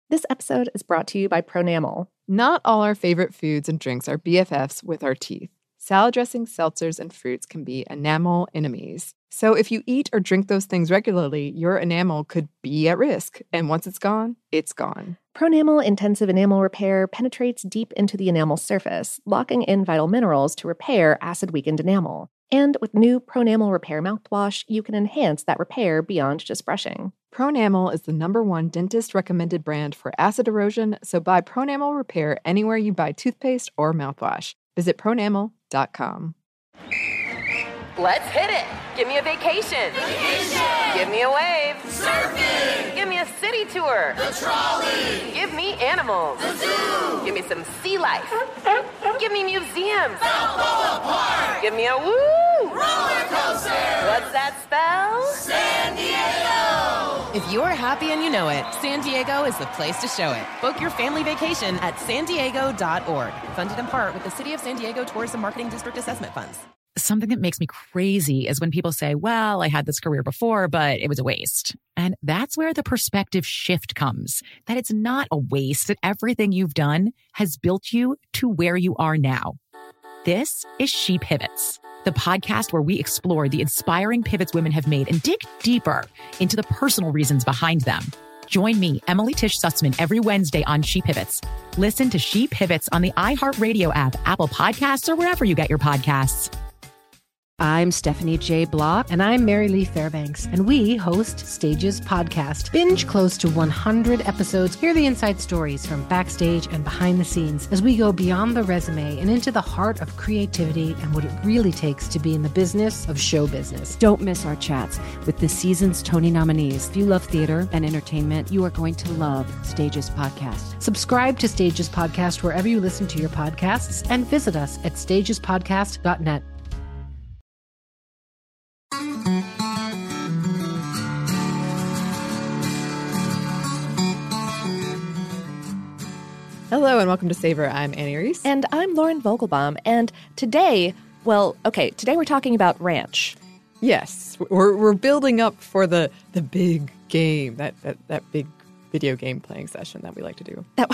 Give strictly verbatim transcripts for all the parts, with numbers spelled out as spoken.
This episode is brought to you by Pronamel. Not all our favorite foods and drinks are B F Fs with our teeth. Salad dressings, seltzers, and fruits can be enamel enemies. So if you eat or drink those things regularly, your enamel could be at risk. And once it's gone, it's gone. Pronamel Intensive Enamel Repair penetrates deep into the enamel surface, locking in vital minerals to repair acid-weakened enamel. And with new Pronamel Repair mouthwash, you can enhance that repair beyond just brushing. Pronamel is the number one dentist-recommended brand for acid erosion, so buy Pronamel Repair anywhere you buy toothpaste or mouthwash. Visit pronamel dot com. Let's hit it! Give me a vacation! Vacation! Give me a wave! Surfing! Give me a city tour! The trolley! Give me animals! The zoo! Give me some sea life! Give me museums! Balboa Park! Give me a woo! Roller coaster! What's that spell? San Diego! If you're happy and you know it, San Diego is the place to show it. Book your family vacation at san diego dot org. Funded in part with the City of San Diego Tourism Marketing District Assessment Funds. Something that makes me crazy is when people say, well, I had this career before, but it was a waste. And that's where the perspective shift comes, that it's not a waste, that everything you've done has built you to where you are now. This is She Pivots, the podcast where we explore the inspiring pivots women have made and dig deeper into the personal reasons behind them. Join me, Emily Tish Sussman, every Wednesday on She Pivots. Listen to She Pivots on the iHeartRadio app, Apple Podcasts, or wherever you get your podcasts. I'm Stephanie J. Block. And I'm Mary Lee Fairbanks. And we host Stages Podcast. Binge close to one hundred episodes. Hear the inside stories from backstage and behind the scenes as we go beyond the resume and into the heart of creativity and what it really takes to be in the business of show business. Don't miss our chats with this season's Tony nominees. If you love theater and entertainment, you are going to love Stages Podcast. Subscribe to Stages Podcast wherever you listen to your podcasts and visit us at stages podcast dot net. Hello and welcome to Savor. I'm Annie Reese. And I'm Lauren Vogelbaum. And today, well, okay, today we're talking about ranch. Yes, we're we're building up for the the big game, that that, that big video game playing session that we like to do. That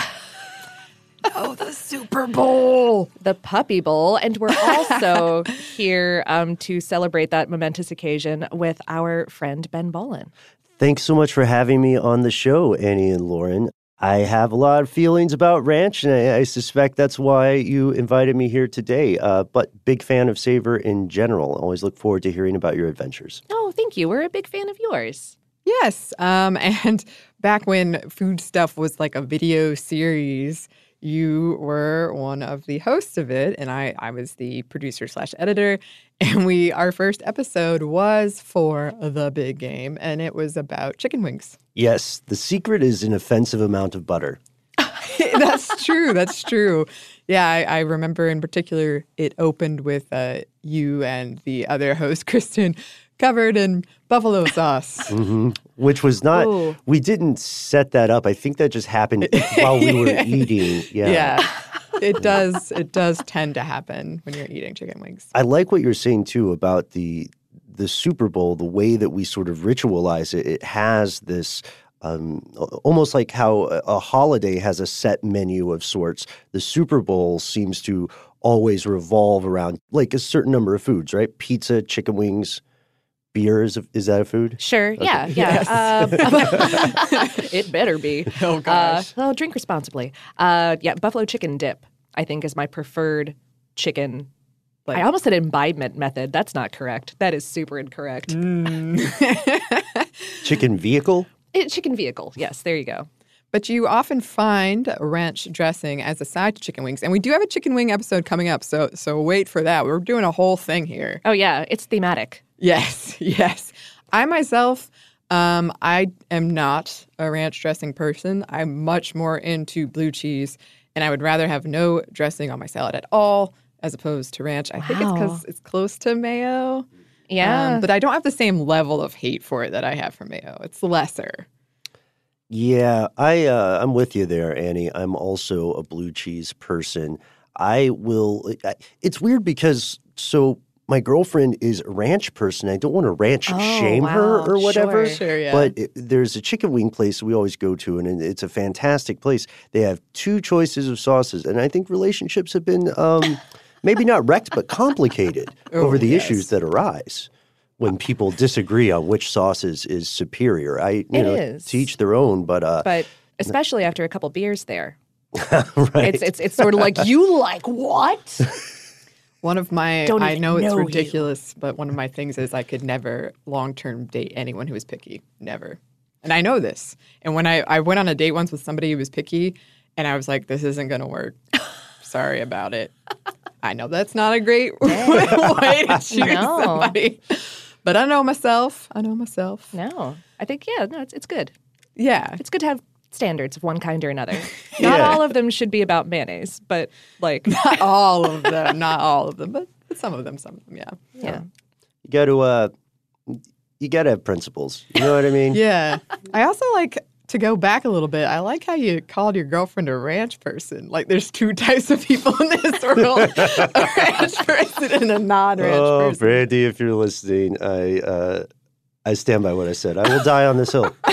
Oh, the Super Bowl! The Puppy Bowl. And we're also here um, to celebrate that momentous occasion with our friend Ben Bolin. Thanks so much for having me on the show, Annie and Lauren. I have a lot of feelings about ranch, and I, I suspect that's why you invited me here today. Uh, but big fan of Savor in general. Always look forward to hearing about your adventures. Oh, thank you. We're a big fan of yours. Yes. Um, and back when Food Stuff was like a video series, you were one of the hosts of it, and I, I was the producer slash editor. And we our first episode was for the big game, and it was about chicken wings. Yes, the secret is an offensive amount of butter. That's true. That's true. Yeah, I, I remember in particular it opened with uh, you and the other host, Kristen, covered in buffalo sauce. Mm-hmm. Which was not, Ooh. we didn't set that up. I think that just happened while we were eating. Yeah. Yeah. It does. It does tend to happen when you're eating chicken wings. I like what you're saying, too, about the the Super Bowl, the way that we sort of ritualize it. It has this um, almost like how a holiday has a set menu of sorts. The Super Bowl seems to always revolve around like a certain number of foods, right? Pizza, chicken wings, beer. Is, is that a food? Sure. Okay. Yeah. Yeah. Yes. Um, it better be. Oh, gosh. Uh, oh, drink responsibly. Uh, yeah. Buffalo chicken dip, I think, is my preferred chicken. Like, I almost said imbibement method. That's not correct. That is super incorrect. Mm. Chicken vehicle? It, chicken vehicle. Yes. There you go. But you often find ranch dressing as a side to chicken wings. And we do have a chicken wing episode coming up, so so wait for that. We're doing a whole thing here. Oh, yeah. It's thematic. Yes, yes. I myself, um, I am not a ranch dressing person. I'm much more into blue cheese, and I would rather have no dressing on my salad at all as opposed to ranch. I wow. think it's because it's close to mayo. Yeah. Um, but I don't have the same level of hate for it that I have for mayo. It's lesser. Yeah, I, uh, I'm with you there, Annie. I'm also a blue cheese person. I will – it's weird because so my girlfriend is a ranch person. I don't want to ranch Oh, shame wow. her or whatever. Sure. Sure, yeah. But it, there's a chicken wing place we always go to, and it's a fantastic place. They have two choices of sauces, and I think relationships have been um, maybe not wrecked, but complicated Oh, over the yes. issues that arise when people disagree on which sauce is, is superior. I, you It know, is. to each their own, but uh, But especially after a couple beers there. right. It's, it's, it's sort of like, you like what? One of my, Don't I even know it's know you. ridiculous, but one of my things is I could never long-term date anyone who was picky. Never. And I know this. And when I, I went on a date once with somebody who was picky, and I was like, this isn't going to work. Sorry about it. I know that's not a great way to choose No. somebody. But I know myself. I know myself. No. I think, yeah, no, it's, it's good. Yeah. It's good to have standards of one kind or another. Not Yeah. all of them should be about mayonnaise, but like, Not all of them. Not all of them, but some of them, some of them, yeah. yeah. you got to uh, you got to have principles. You know what I mean? Yeah. I also like to go back a little bit. I like how you called your girlfriend a ranch person. Like there's two types of people in this world: a ranch person and a non-ranch Oh, person. Brandy, if you're listening, I uh, I stand by what I said. I will die on this hill.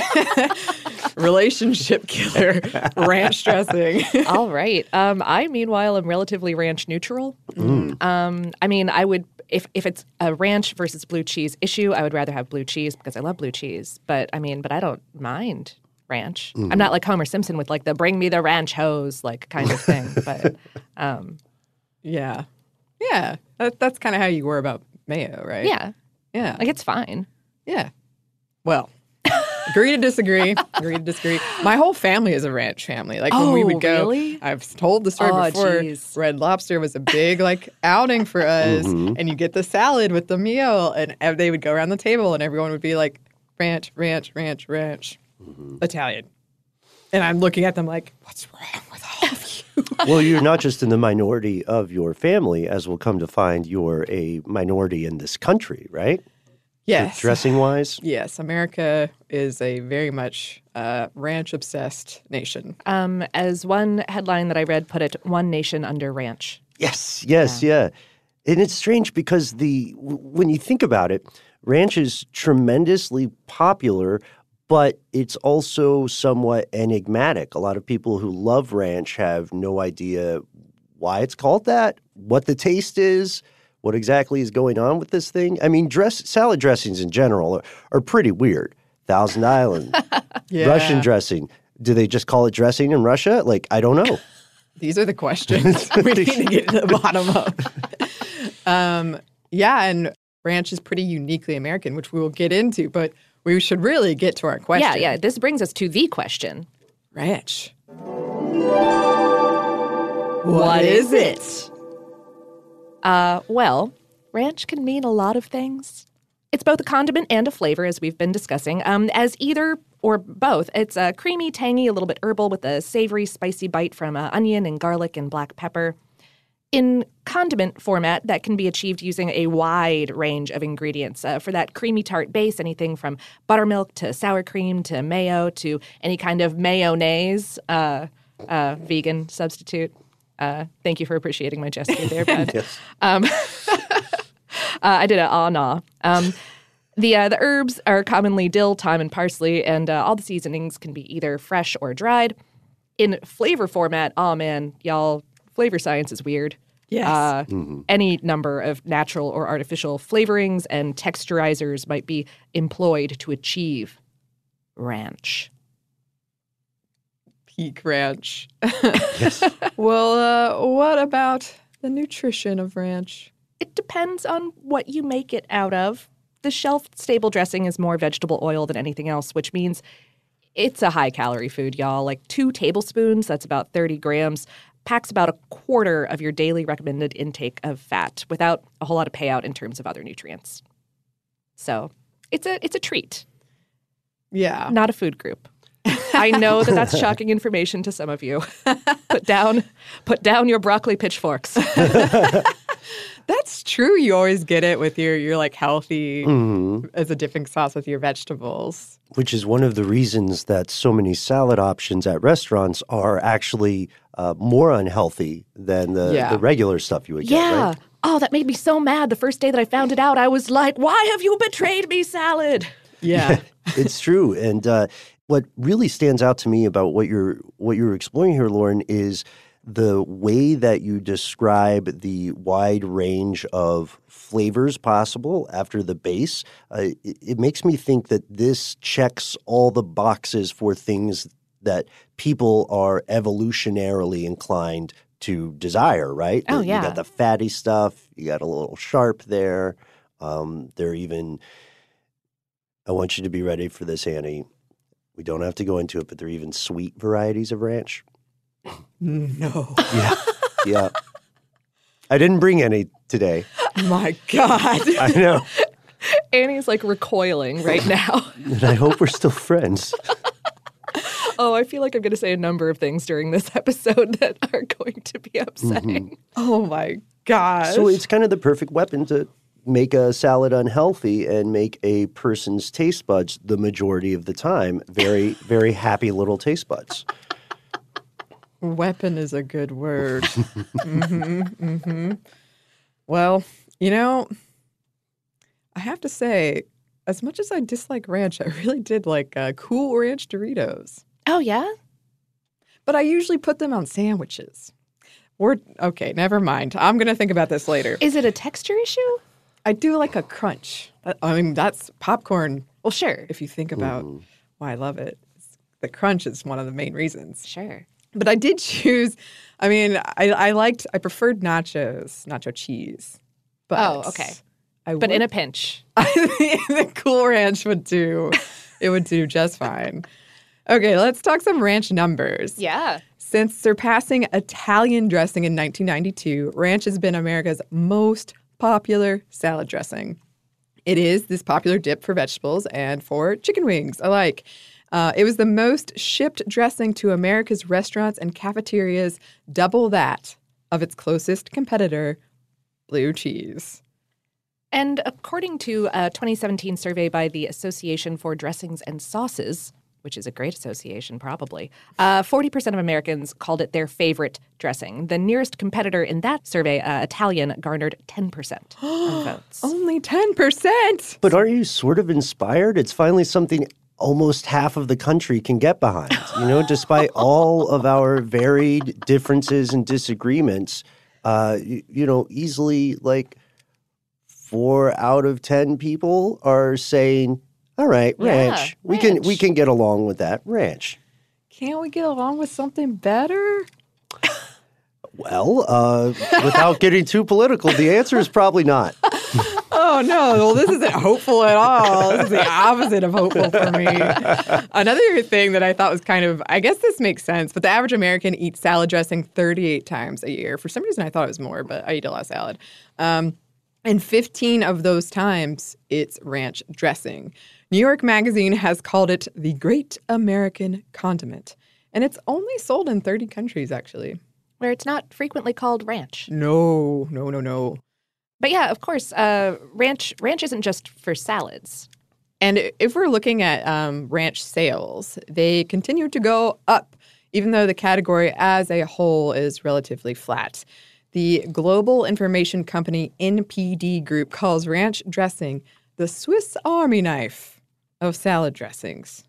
Relationship killer, ranch dressing. All right. Um, I, meanwhile, am relatively ranch neutral. Mm. Um, I mean, I would, if, if it's a ranch versus blue cheese issue, I would rather have blue cheese because I love blue cheese. But I mean, but I don't mind ranch. Mm. I'm not like Homer Simpson with like the bring me the ranch hose like kind of thing. But um, Yeah. Yeah. That, that's kind of how you were about mayo, right? yeah, Yeah. like it's fine. Yeah. Well, agree to disagree. Agree to disagree. My whole family is a ranch family. Like when we Oh, would go, really? I've told the story Oh, before. geez. Red Lobster was a big like outing for us, and you get the salad with the meal, and ev- they would go around the table, and everyone would be like, ranch, ranch, ranch, ranch, Italian. And I'm looking at them like, what's wrong with all of you? Well, you're not just in the minority of your family, as we'll come to find you're a minority in this country, right? Yes. Dressing-wise? Yes, America is a very much uh, ranch-obsessed nation. Um, as one headline that I read put it, one nation under ranch. Yes, yes, yeah. And it's strange because the w- when you think about it, ranch is tremendously popular, but it's also somewhat enigmatic. A lot of people who love ranch have no idea why it's called that, what the taste is, what exactly is going on with this thing. I mean, dress salad dressings in general are, are pretty weird. Thousand Island, Yeah. Russian dressing. Do they just call it dressing in Russia? Like, I don't know. These are the questions we need to get to the bottom of. um, yeah, and ranch is pretty uniquely American, which we will get into, but we should really get to our question. Yeah, yeah. This brings us to the question. Ranch. What is it? Uh, well, ranch can mean a lot of things. It's both a condiment and a flavor, as we've been discussing. Um, as either or both, it's a creamy, tangy, a little bit herbal with a savory, spicy bite from uh, onion and garlic and black pepper. In condiment format, that can be achieved using a wide range of ingredients. Uh, for that creamy tart base, anything from buttermilk to sour cream to mayo to any kind of mayonnaise, uh, uh, vegan substitute. Uh, thank you for appreciating my gesture there, bud. Yes. Um, uh, I did a ah nah. Um, the uh, the herbs are commonly dill, thyme, and parsley, and uh, all the seasonings can be either fresh or dried. In flavor format, oh man, y'all, flavor science is weird. Yes. Uh, Any number of natural or artificial flavorings and texturizers might be employed to achieve ranch. Peak ranch. Yes. Well, uh, what about the nutrition of ranch? It depends on what you make it out of. The shelf-stable dressing is more vegetable oil than anything else, which means it's a high-calorie food, y'all. Like two tablespoons, that's about thirty grams, packs about a quarter of your daily recommended intake of fat without a whole lot of payout in terms of other nutrients. So it's a it's a treat, Yeah. not a food group. I know that that's shocking information to some of you. Put down, put down your broccoli pitchforks. That's true. You always get it with your, your like healthy Mm-hmm. as a dipping sauce with your vegetables. Which is one of the reasons that so many salad options at restaurants are actually uh, more unhealthy than the, Yeah. the regular stuff you would get, Yeah. right? Oh, that made me so mad. The first day that I found it out, I was like, why have you betrayed me, salad? Yeah. It's true. And uh, what really stands out to me about what you're what you're exploring here, Lauren, is the way that you describe the wide range of flavors possible after the base. Uh, it, it makes me think that this checks all the boxes for things that people are evolutionarily inclined to desire, right? Oh, You yeah. got the fatty stuff. You got a little sharp there. Um, they're even – I want you to be ready for this, Annie. We don't have to go into it, but they're even sweet varieties of ranch. No. Yeah, yeah. I didn't bring any today. My God. I know. Annie's like recoiling right now. And I hope we're still friends. Oh, I feel like I'm going to say a number of things during this episode that are going to be upsetting. Oh, my gosh. So it's kind of the perfect weapon to make a salad unhealthy and make a person's taste buds the majority of the time very, very happy little taste buds. Weapon is a good word. mm-hmm, mm-hmm. Well, you know, I have to say, as much as I dislike ranch, I really did like uh, Cool Ranch Doritos. Oh, yeah? But I usually put them on sandwiches. Or, okay, never mind. I'm going to think about this later. Is it a texture issue? I do like a crunch. I mean, that's popcorn. Well, sure. If you think about mm. why I love it. The crunch is one of the main reasons. Sure. But I did choose, I mean, I, I liked, I preferred nachos, nacho cheese. But oh, okay. I but would, in a pinch. the Cool Ranch would do, it would do just fine. Okay, let's talk some ranch numbers. Yeah. Since surpassing Italian dressing in nineteen ninety-two, ranch has been America's most popular salad dressing. It is this popular dip for vegetables and for chicken wings alike. Uh, it was the most shipped dressing to America's restaurants and cafeterias, double that of its closest competitor, blue cheese. And according to a twenty seventeen survey by the Association for Dressings and Sauces, which is a great association probably, uh, forty percent of Americans called it their favorite dressing. The nearest competitor in that survey, uh, Italian, garnered ten percent of votes. Only ten percent? But aren't you sort of inspired? It's finally something almost half of the country can get behind. You know, despite all of our varied differences and disagreements, uh, you, you know, easily like four out of ten people are saying, all right, ranch. Yeah, we ranch. can we can get along with that. Ranch. Can't we get along with something better? Well, uh, without getting too political, the answer is probably not. Oh, no. Well, this isn't hopeful at all. This is the opposite of hopeful for me. Another thing that I thought was kind of, I guess this makes sense, but the average American eats salad dressing thirty-eight times a year. For some reason, I thought it was more, but I eat a lot of salad. Um, and fifteen of those times, it's ranch dressing. New York Magazine has called it the Great American Condiment. And it's only sold in thirty countries, actually. Where it's not frequently called ranch. No, no, no, no. But yeah, of course, uh, ranch ranch isn't just for salads. And if we're looking at um, ranch sales, they continue to go up, even though the category as a whole is relatively flat. The global information company N P D Group calls ranch dressing the Swiss Army knife of salad dressings.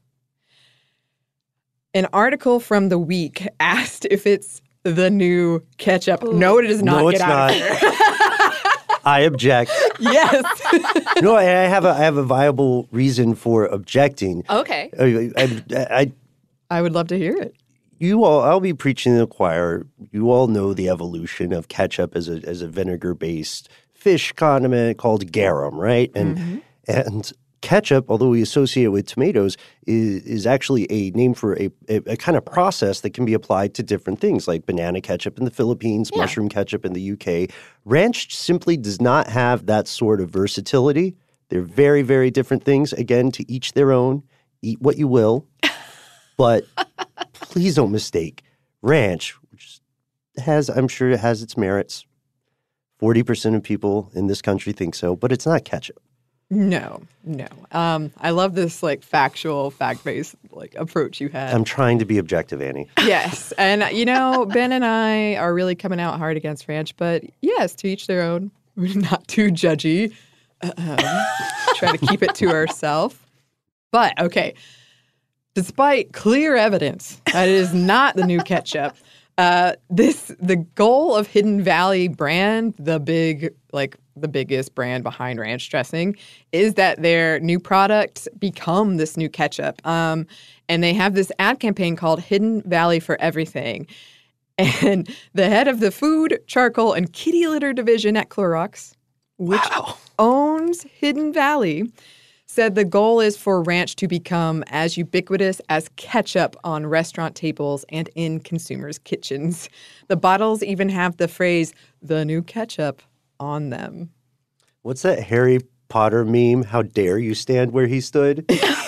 An article from The Week asked if it's the new ketchup. Ooh. No, it is not. No, Get it's out not. of here. I object. Yes. No, I have a I have a viable reason for objecting. Okay. I, I, I, I would love to hear it. You all, I'll be preaching to the choir. You all know the evolution of ketchup as a as a vinegar based fish condiment called garum, right? And mm-hmm. and ketchup, although we associate it with tomatoes, is, is actually a name for a, a, a kind of process that can be applied to different things, like banana ketchup in the Philippines, yeah. mushroom ketchup in the U K. Ranch simply does not have that sort of versatility. They're very, very different things. Again, to each their own. Eat what you will. But please don't mistake ranch, which has, I'm sure it has its merits. forty percent of people in this country think so, but it's not ketchup. No, no. Um, I love this like factual, fact-based like approach you had. I'm trying to be objective, Annie. Yes. And, you know, Ben and I are really coming out hard against ranch, but yes, to each their own. We're not too judgy. Um, try to keep it to ourselves. But, okay, despite clear evidence that it is not the new ketchup, uh, this the goal of Hidden Valley brand, the big, like, the biggest brand behind ranch dressing, is that their new products become this new ketchup. Um, and they have this ad campaign called Hidden Valley for Everything. And the head of the food, charcoal, and kitty litter division at Clorox, which wow. owns Hidden Valley, said the goal is for ranch to become as ubiquitous as ketchup on restaurant tables and in consumers' kitchens. The bottles even have the phrase, the new ketchup, on them. What's that Harry Potter meme? How dare you stand where he stood?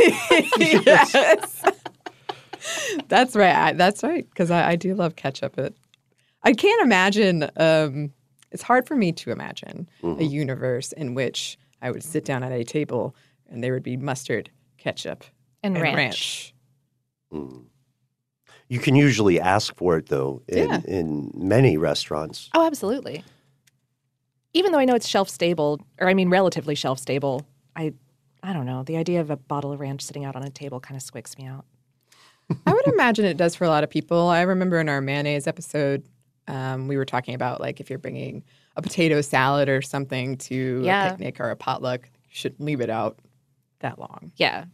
Yes. That's right. I, that's right. Because I, I do love ketchup. It, I can't imagine. Um, it's hard for me to imagine mm-hmm. a universe in which I would sit down at a table and there would be mustard, ketchup, and, and ranch. ranch. Mm. You can usually ask for it, though, in, yeah. in many restaurants. Oh, absolutely. Even though I know it's shelf-stable, or I mean relatively shelf-stable, I I don't know. The idea of a bottle of ranch sitting out on a table kind of squicks me out. I would imagine it does for a lot of people. I remember in our mayonnaise episode, um, we were talking about, like, if you're bringing a potato salad or something to yeah. a picnic or a potluck, you shouldn't leave it out that long. Yeah.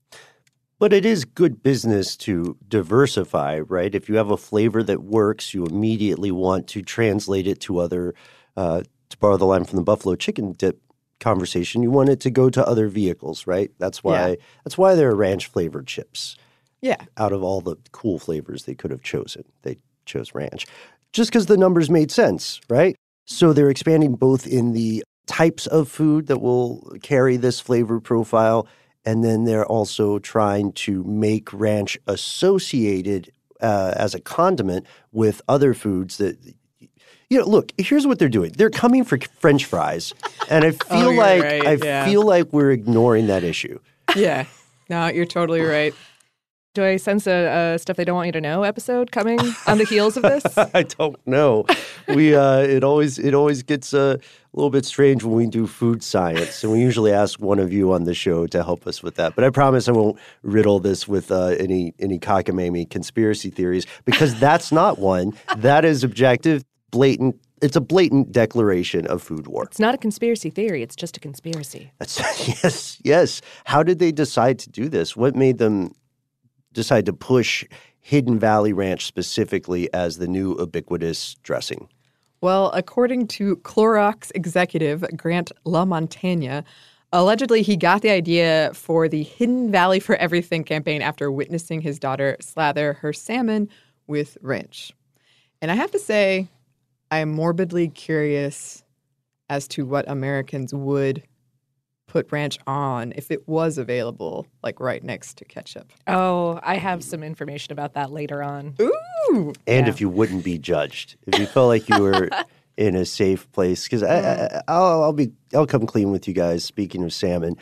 But it is good business to diversify, right? If you have a flavor that works, you immediately want to translate it to other, uh, to borrow the line from the buffalo chicken dip conversation, you want it to go to other vehicles, right? That's why yeah. that's why there are ranch-flavored chips. Yeah. Out of all the cool flavors they could have chosen, they chose ranch. Just because the numbers made sense, right? So they're expanding both in the types of food that will carry this flavor profile, and then they're also trying to make ranch associated uh, as a condiment with other foods that, you know, look, here's what they're doing. They're coming for French fries, and I feel oh, like right. I yeah. feel like we're ignoring that issue. Yeah. No, you're totally right. Do I sense a, a stuff they don't want you to know episode coming on the heels of this? I don't know. We uh, it always it always gets uh, a little bit strange when we do food science, and we usually ask one of you on the show to help us with that. But I promise I won't riddle this with uh, any any cockamamie conspiracy theories, because that's not one. That is objective, blatant. It's a blatant declaration of food war. It's not a conspiracy theory. It's just a conspiracy. That's, yes, yes. How did they decide to do this? What made them decide to push Hidden Valley Ranch specifically as the new ubiquitous dressing? Well, according to Clorox executive Grant LaMontagne, allegedly he got the idea for the Hidden Valley for Everything campaign after witnessing his daughter slather her salmon with ranch. And I have to say, I am morbidly curious as to what Americans would put ranch on if it was available, like right next to ketchup. Oh, I have some information about that later on. Ooh! And yeah. if you wouldn't be judged, if you felt like you were in a safe place, because I, I, I'll, I'll be, I'll come clean with you guys. Speaking of salmon,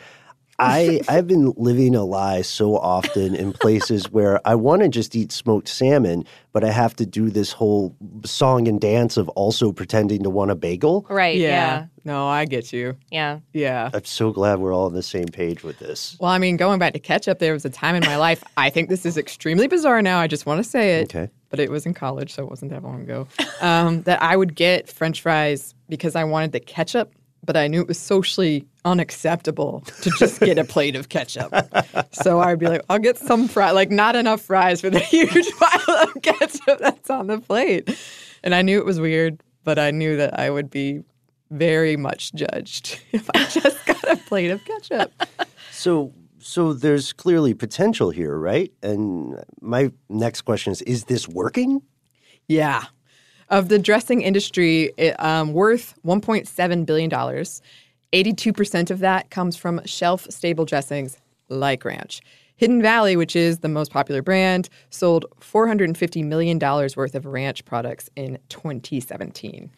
I, I've been living a lie so often in places where I want to just eat smoked salmon, but I have to do this whole song and dance of also pretending to want a bagel. Right, yeah. yeah. No, I get you. Yeah. Yeah. I'm so glad we're all on the same page with this. Well, I mean, going back to ketchup, there was a time in my life, I think this is extremely bizarre now, I just want to say it, okay. but it was in college, so it wasn't that long ago, um, that I would get French fries because I wanted the ketchup, but I knew it was socially unacceptable to just get a plate of ketchup. So I'd be like, I'll get some fries, like not enough fries for the huge pile of ketchup that's on the plate. And I knew it was weird, but I knew that I would be very much judged if I just got a plate of ketchup. So, so there's clearly potential here, right? And my next question is, is this working? Yeah. Of the dressing industry, it, um, worth one point seven billion dollars, eighty-two percent of that comes from shelf-stable dressings like ranch. Hidden Valley, which is the most popular brand, sold four hundred fifty million dollars worth of ranch products in twenty seventeen.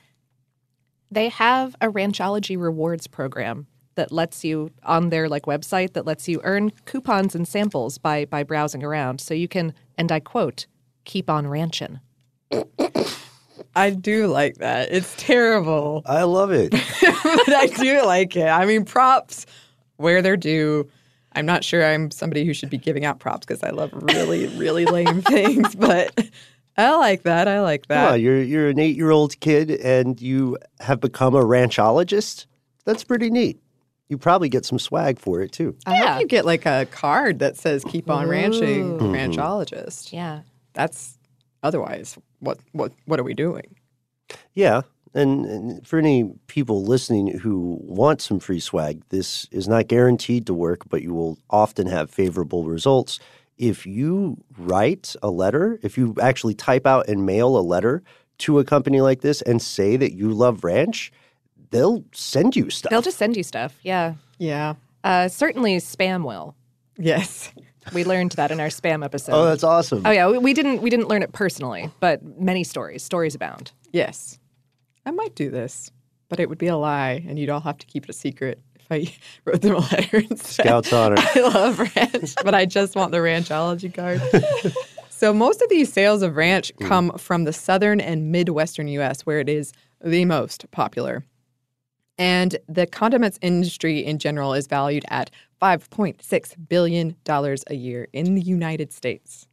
They have a Ranchology rewards program that lets you, on their like website, that lets you earn coupons and samples by by browsing around. So you can, and I quote, keep on ranchin'. I do like that. It's terrible. I love it. But I do like it. I mean, props where they're due. I'm not sure I'm somebody who should be giving out props because I love really, really lame things, but I like that. I like that. Well, you're you're an eight-year-old kid and you have become a ranchologist. That's pretty neat. You probably get some swag for it too. I hope you get like a card that says "Keep on Ranching, Ooh. Ranchologist." Yeah. That's otherwise what what what are we doing? Yeah. And, and for any people listening who want some free swag, this is not guaranteed to work, but you will often have favorable results. If you write a letter, if you actually type out and mail a letter to a company like this and say that you love ranch, they'll send you stuff. They'll just send you stuff. Yeah. Yeah. Uh, certainly spam will. Yes. We learned that in our spam episode. Oh, that's awesome. Oh yeah, we, we didn't we didn't learn it personally, but many stories, stories abound. Yes. I might do this, but it would be a lie, and you'd all have to keep it a secret if I wrote them a letter and said, Scout's honor. I love ranch, but I just want the ranchology card. So most of these sales of ranch come from the southern and Midwestern U S, where it is the most popular. And the condiments industry in general is valued at five point six billion dollars a year in the United States.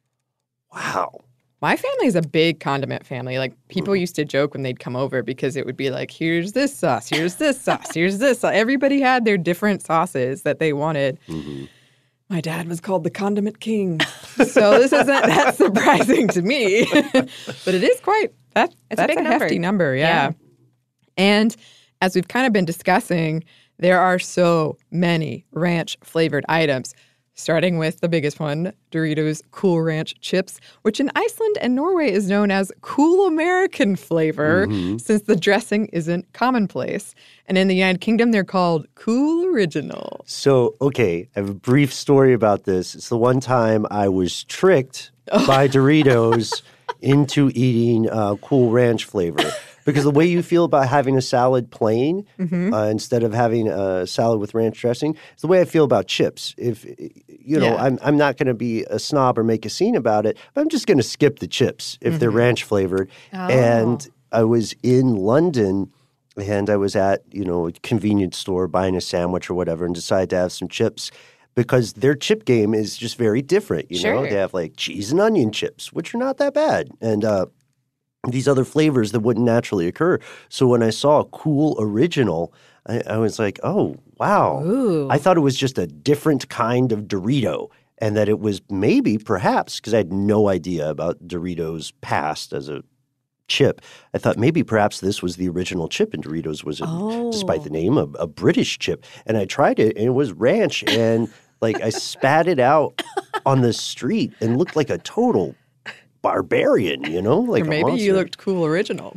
Wow. My family is a big condiment family. Like, people used to joke when they'd come over because it would be like, here's this sauce, here's this sauce, here's this sauce. Everybody had their different sauces that they wanted. Mm-hmm. My dad was called the condiment king. So this isn't that surprising to me. But it is quite, that, It's that's a big a number. hefty number, yeah. Yeah. And as we've kind of been discussing, there are so many ranch-flavored items. Starting with the biggest one, Doritos Cool Ranch Chips, which in Iceland and Norway is known as Cool American flavor, Mm-hmm. since the dressing isn't commonplace. And in the United Kingdom, they're called Cool Original. So, okay, I have a brief story about this. It's the one time I was tricked by Doritos into eating uh, Cool Ranch flavor. Because the way you feel about having a salad plain Mm-hmm. uh, instead of having a salad with ranch dressing is the way I feel about chips. If you know, Yeah. I'm I'm not going to be a snob or make a scene about it, but I'm just going to skip the chips if they're Mm-hmm. ranch flavored. And I was in London, and I was at you know a convenience store buying a sandwich or whatever, and decided to have some chips. Because their chip game is just very different, you know. Sure. They have like cheese and onion chips, which are not that bad, and uh, these other flavors that wouldn't naturally occur. So when I saw Cool Original, I, I was like, oh, wow. Ooh. I thought it was just a different kind of Dorito, and that it was maybe, perhaps, because I had no idea about Doritos' past as a chip. I thought maybe perhaps this was the original chip, and Doritos was, a, Oh. despite the name, a, a British chip. And I tried it, and it was ranch, and like I spat it out on the street and looked like a total barbarian, you know? Like Or a maybe you monster. looked Cool Original.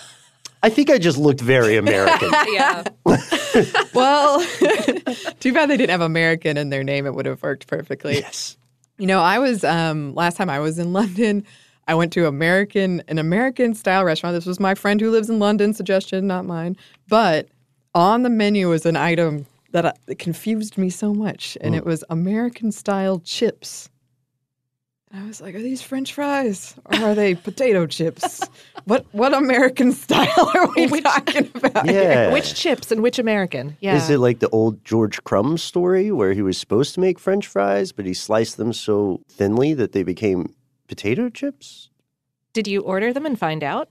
I think I just looked very American. Yeah. Well, too bad they didn't have American in their name. It would have worked perfectly. Yes. You know, I was um, last time I was in London, I went to American an American style restaurant. This was my friend who lives in London suggestion, not mine. But on the menu was an item that, I, that confused me so much, and Mm. it was American style chips. And I was like, are these French fries or are they potato chips? What what American style are we Which- talking about? here? Yeah. Which chips and which American? Yeah. Is it like the old George Crumb story where he was supposed to make French fries, but he sliced them so thinly that they became potato chips? Did you order them and find out?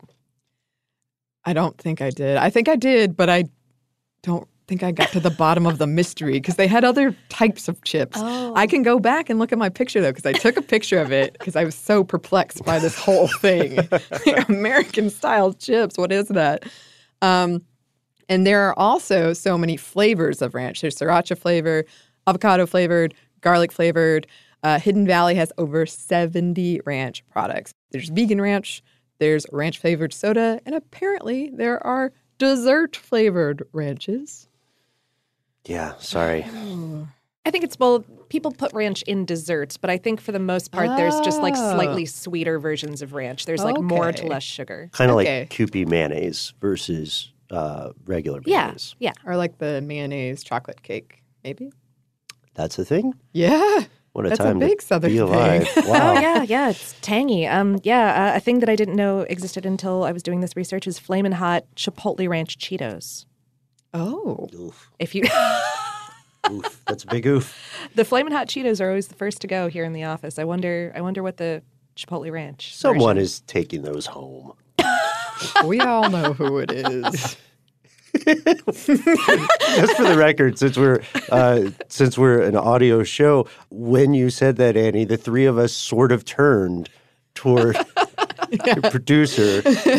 I don't think I did. I think I did, but I don't think I got to the bottom of the mystery because they had other types of chips. Oh. I can go back and look at my picture, though, because I took a picture of it because I was so perplexed by this whole thing. American-style chips, what is that? Um, and there are also so many flavors of ranch. There's sriracha flavor, avocado flavored, garlic flavored. Uh, Hidden Valley has over seventy ranch products. There's vegan ranch, there's ranch-flavored soda, and apparently there are dessert-flavored ranches. Yeah, sorry. I think it's, well, people put ranch in desserts, but I think for the most part, there's just like Oh. slightly sweeter versions of ranch. There's like more to Okay. less sugar. Kind of Okay. like Kewpie mayonnaise versus uh, regular Yeah. mayonnaise. Yeah. Or like the mayonnaise chocolate cake, maybe? That's a thing? Yeah. What a That's time a big to Southern be alive. thing. Wow. Oh, yeah, yeah, it's tangy. Um, yeah, uh, a thing that I didn't know existed until I was doing this research is Flamin' Hot Chipotle Ranch Cheetos. Oh. Oof. If you, Oof. That's a big oof. the Flamin' Hot Cheetos are always the first to go here in the office. I wonder, I wonder what the Chipotle Ranch. Someone version. is taking those home. We all know who it is. Just for the record, since we're uh, since we're an audio show, when you said that, Annie, the three of us sort of turned toward the producer.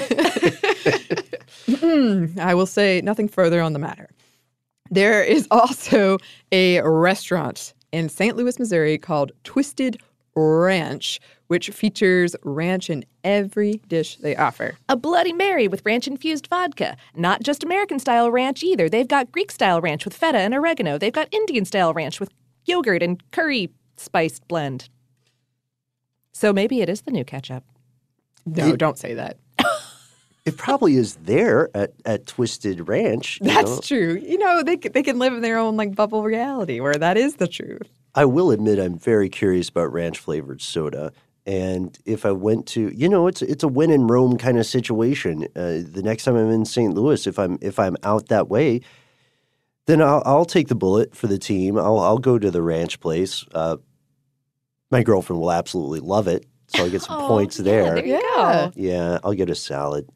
I will say nothing further on the matter. There is also a restaurant in Saint Louis, Missouri called Twisted Ranch, which features ranch in every dish they offer. A Bloody Mary with ranch-infused vodka. Not just American-style ranch either. They've got Greek-style ranch with feta and oregano. They've got Indian-style ranch with yogurt and curry spiced blend. So maybe it is the new ketchup. No, It- don't say that. It probably is there at, at Twisted Ranch. you That's know. true. You know, they c- they can live in their own like bubble reality where that is the truth. I will admit I'm very curious about ranch-flavored soda. And if I went to, you know, it's it's a when in Rome kind of situation. Uh, the next time I'm in Saint Louis, if I'm if I'm out that way, then I'll, I'll take the bullet for the team. I'll I'll go to the ranch place. Uh, my girlfriend will absolutely love it, so I'll get some Oh, points yeah, there. there you Yeah. go. Yeah, I'll get a salad.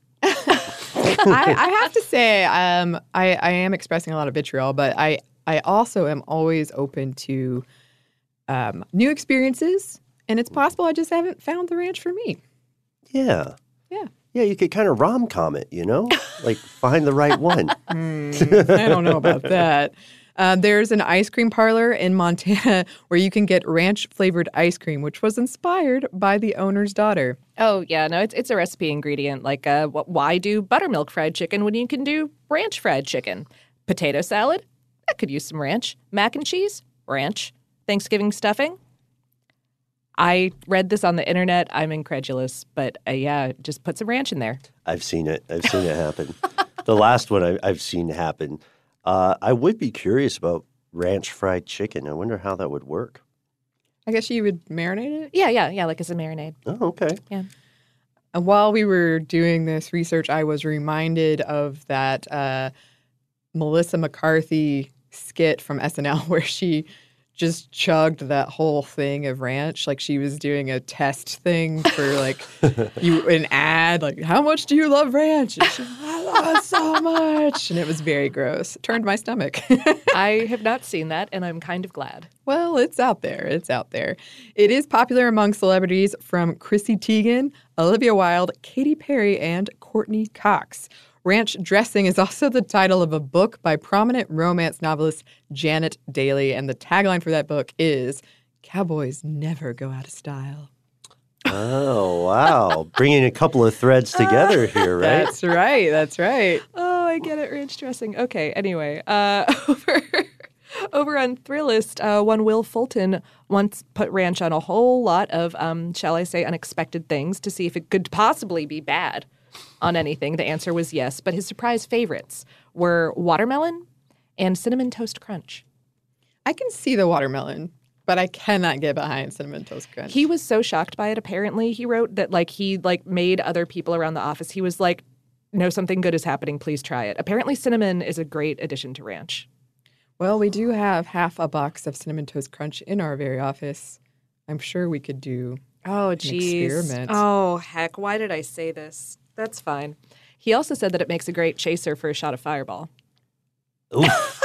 I, I have to say, um, I, I am expressing a lot of vitriol, but I, I also am always open to um, new experiences, and it's possible I just haven't found the ranch for me. Yeah. Yeah. Yeah, you could kind of rom-com it, you know? Like, find the right one. Mm, I don't know about that. Uh, there's an ice cream parlor in Montana where you can get ranch-flavored ice cream, which was inspired by the owner's daughter. Oh, yeah, no, it's it's a recipe ingredient. Like, uh, wh- why do buttermilk fried chicken when you can do ranch fried chicken? Potato salad? That could use some ranch. Mac and cheese? Ranch. Thanksgiving stuffing? I read this on the internet. I'm incredulous. But, uh, yeah, just put some ranch in there. I've seen it. I've seen it happen. The last one I, I've seen happen. Uh, I would be curious about ranch fried chicken. I wonder how that would work. I guess you would marinate it? Yeah, yeah, yeah, like as a marinade. Oh, okay. Yeah. And while we were doing this research, I was reminded of that uh, Melissa McCarthy skit from S N L where she just chugged that whole thing of ranch. Like she was doing a test thing for like you an ad, like, how much do you love ranch? And she, I love it so much. And it was very gross. It turned my stomach. I have not seen that, and I'm kind of glad. Well, it's out there. It's out there. It is popular among celebrities from Chrissy Teigen, Olivia Wilde, Katy Perry, and Courtney Cox. Ranch dressing is also the title of a book by prominent romance novelist Janet Daly, and the tagline for that book is, "Cowboys never go out of style." Oh, wow. Bringing a couple of threads together here, right? That's right. That's right. Oh, I get it. Ranch dressing. Okay. Anyway, uh, over over on Thrillist, uh, one Will Fulton once put ranch on a whole lot of, um, shall I say, unexpected things to see if it could possibly be bad on anything. The answer was yes, but his surprise favorites were watermelon and cinnamon toast crunch. I can see the watermelon, but I cannot get behind cinnamon toast crunch. He was so shocked by it. Apparently, he wrote that like he like made other people around the office. He was like, "No, something good is happening. Please try it." Apparently, cinnamon is a great addition to ranch. Well, we do have half a box of cinnamon toast crunch in our very office. I'm sure we could do Oh, an geez. experiment. Oh, heck. Why did I say this? That's fine. He also said that it makes a great chaser for a shot of Fireball. Oof.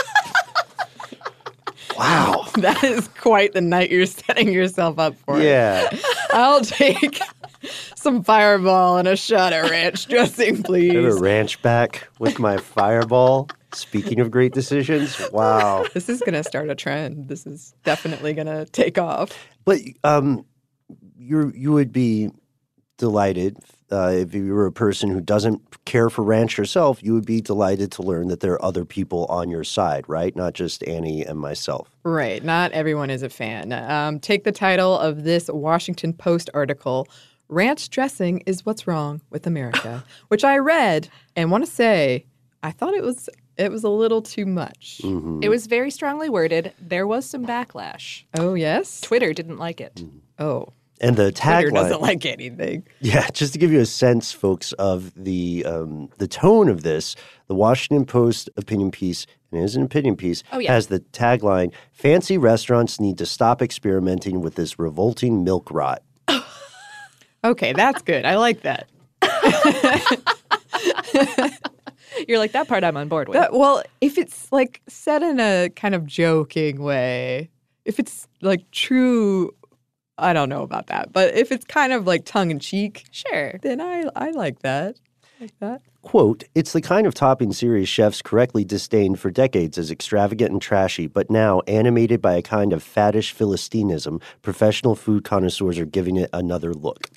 Wow. That is quite the night you're setting yourself up for. Yeah. I'll take some Fireball and a shot of ranch dressing, I have please. a ranch back with my Fireball. Speaking of great decisions, wow. This is going to start a trend. This is definitely going to take off. But um, you you would be delighted uh, if you were a person who doesn't care for ranch yourself. You would be delighted to learn that there are other people on your side, right? Not just Annie and myself. Right. Not everyone is a fan. Um, take the title of this Washington Post article, "Ranch Dressing is What's Wrong with America," which I read and want to say I thought it was It was a little too much. Mm-hmm. It was very strongly worded. There was some backlash. Oh, yes? Twitter didn't like it. Oh. And the Twitter tagline doesn't like anything. Yeah, just to give you a sense, folks, of the um, the tone of this, the Washington Post opinion piece, and it is an opinion piece, Oh, yeah. has the tagline, fancy restaurants need to stop experimenting with this revolting milk rot. Okay, that's good. I like that. You're like, that part I'm on board with. That, well, if it's like said in a kind of joking way, if it's like true, I don't know about that. But if it's kind of like tongue in cheek, sure, then I I like that. I like that. Quote, it's the kind of topping series chefs correctly disdained for decades as extravagant and trashy, but now, animated by a kind of faddish Philistinism, professional food connoisseurs are giving it another look.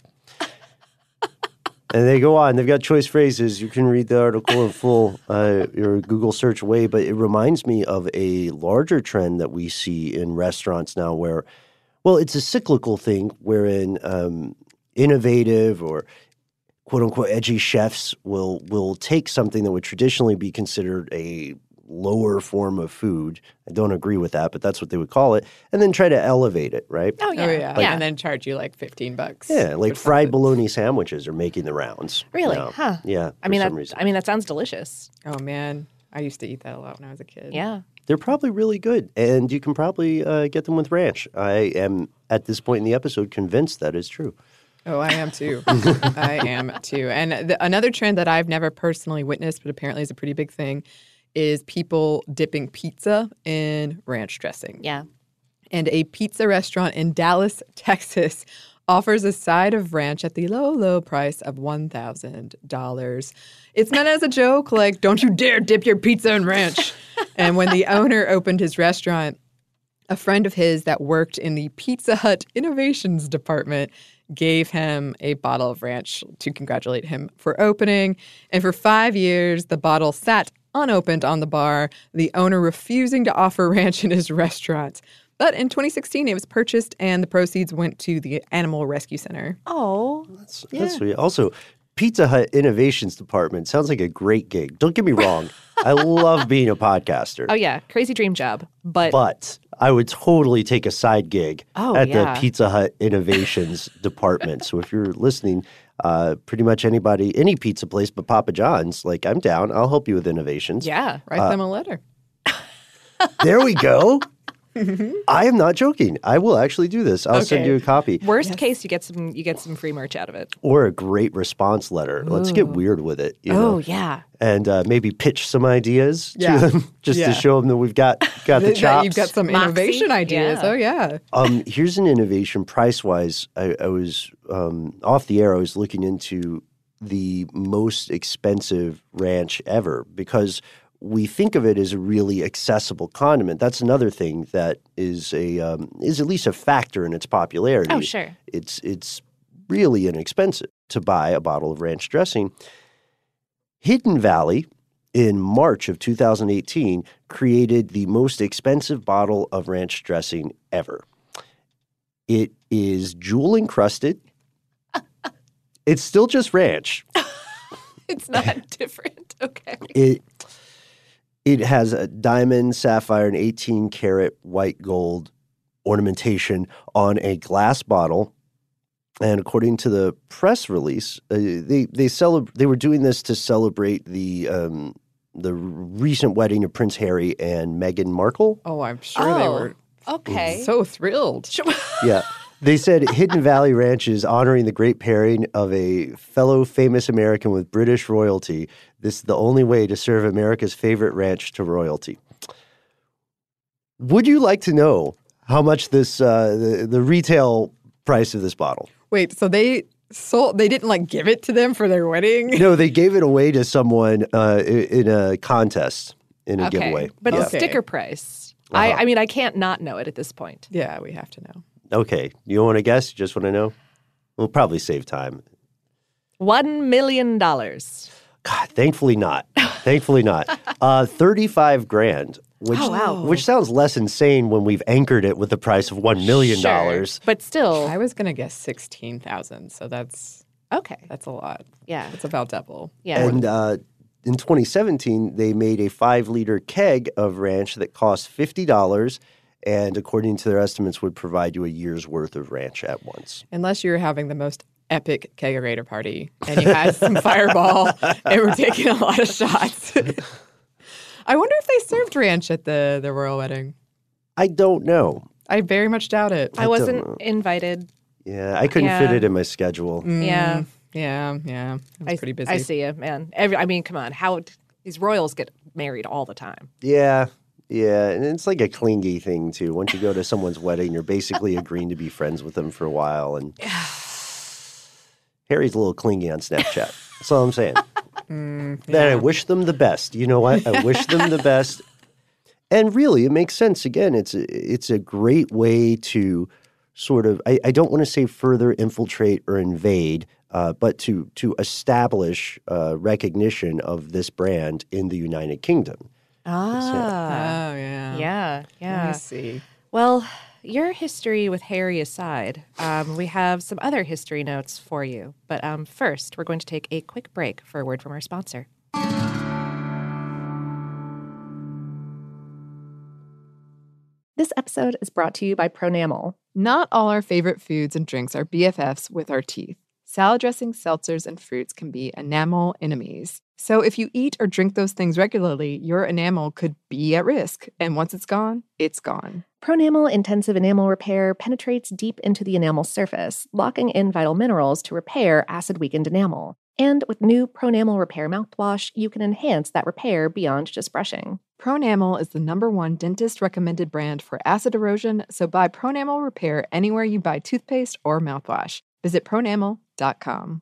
And they go on. They've got choice phrases. You can read the article in full uh, your Google search away, but it reminds me of a larger trend that we see in restaurants now where, well, it's a cyclical thing wherein um, innovative or quote-unquote edgy chefs will will take something that would traditionally be considered a lower form of food. I don't agree with that, but that's what they would call it, and then try to elevate it, right? Oh, yeah. Oh, yeah. Like- and then charge you like fifteen bucks. Yeah, like or fried something. bologna sandwiches are making the rounds. Really? now. Huh. Yeah, I for mean, some that, reason. I mean, that sounds delicious. Oh, man. I used to eat that a lot when I was a kid. Yeah. They're probably really good, and you can probably uh, get them with ranch. I am, at this point in the episode, convinced that is true. Oh, I am too. I am too. And the, another trend that I've never personally witnessed, but apparently is a pretty big thing, is people dipping pizza in ranch dressing. Yeah. And a pizza restaurant in Dallas, Texas, offers a side of ranch at the low, low price of one thousand dollars. It's meant as a joke, like, don't you dare dip your pizza in ranch. And when the owner opened his restaurant, a friend of his that worked in the Pizza Hut Innovations department gave him a bottle of ranch to congratulate him for opening. And for five years, the bottle sat unopened on the bar, the owner refusing to offer ranch in his restaurant. But in twenty sixteen, it was purchased and the proceeds went to the Animal Rescue Center. Oh, that's, that's sweet. Also, Pizza Hut Innovations Department sounds like a great gig. Don't get me wrong. I love being a podcaster. Oh, yeah. Crazy dream job. But But I would totally take a side gig Oh, at yeah. the Pizza Hut Innovations Department. So if you're listening, uh, pretty much anybody, any pizza place but Papa John's, like, I'm down. I'll help you with innovations. yeah. Write Uh, them a letter. There we go. I am not joking. I will actually do this. I'll send Okay. you a copy. Worst case, you get some you get some free merch out of it. Or a great response letter. Let's get weird with it. You Oh, know? yeah. And uh, maybe pitch some ideas Yeah. to them just Yeah. to show them that we've got, got the That chops. You've got some Moxie? innovation ideas. Yeah. Oh, yeah. Um, here's an innovation price-wise. I, I was um, off the air. I was looking into the most expensive ranch ever because we think of it as a really accessible condiment. That's another thing that is a um, is at least a factor in its popularity. Oh, sure. It's it's really inexpensive to buy a bottle of ranch dressing. Hidden Valley, in March of two thousand eighteen, created the most expensive bottle of ranch dressing ever. It is jewel encrusted. It's still just ranch. It's not different. Okay. It it has a diamond, sapphire, and eighteen karat white gold ornamentation on a glass bottle. And according to the press release, uh, they they celeb- they were doing this to celebrate the um, the recent wedding of Prince Harry and Meghan Markle. Oh, I'm sure they Oh, were okay. so thrilled. Yeah. They said Hidden Valley Ranch is honoring the great pairing of a fellow famous American with British royalty. This is the only way to serve America's favorite ranch to royalty. Would you like to know how much this uh, the, the retail price of this bottle? Wait, so they sold, they didn't like give it to them for their wedding? No, they gave it away to someone uh, i- in a contest, in a Okay. giveaway. But Yeah. it's sticker price. I, I mean, I can't not know it at this point. Yeah, we have to know. Okay. You want to guess? You just want to know? We'll probably save time. One million dollars. God, thankfully not. Thankfully not. Uh, thirty-five grand, which Oh, wow. which sounds less insane when we've anchored it with the price of one million dollars. Sure. But still, I was gonna guess sixteen thousand. So that's okay. that's a lot. Yeah. It's about double. Yeah. And uh, in twenty seventeen, they made a five-liter keg of ranch that cost fifty dollars and, according to their estimates, would provide you a year's worth of ranch at once. Unless you're having the most epic kegerator party and you had some Fireball and were taking a lot of shots. I wonder if they served ranch at the, the royal wedding. I don't know. I very much doubt it. I, I wasn't invited. Yeah, I couldn't yeah. fit it in my schedule. Mm, yeah. Yeah, yeah. It was I, pretty busy. I see you, man. Every, I mean, come on. How these royals get married all the time. Yeah, yeah. And it's like a clingy thing, too. Once you go to someone's wedding, you're basically agreeing to be friends with them for a while. And Harry's a little clingy on Snapchat. That's all I'm saying. Mm, yeah. That I wish them the best. You know what? I wish them the best. And really, it makes sense. Again, it's a, it's a great way to sort of, I, I don't want to say further infiltrate or invade, uh, but to to establish uh, recognition of this brand in the United Kingdom. Ah. Oh, yeah. Yeah, yeah. Let me see. Well, your history with Harry aside, um, we have some other history notes for you. But um, first, we're going to take a quick break for a word from our sponsor. This episode is brought to you by Pronamel. Not all our favorite foods and drinks are B F Fs with our teeth. Salad dressings, seltzers, and fruits can be enamel enemies. So if you eat or drink those things regularly, your enamel could be at risk. And once it's gone, it's gone. Pronamel Intensive Enamel Repair penetrates deep into the enamel surface, locking in vital minerals to repair acid-weakened enamel. And with new Pronamel Repair mouthwash, you can enhance that repair beyond just brushing. Pronamel is the number one dentist-recommended brand for acid erosion, so buy Pronamel Repair anywhere you buy toothpaste or mouthwash. Visit pronamel dot com.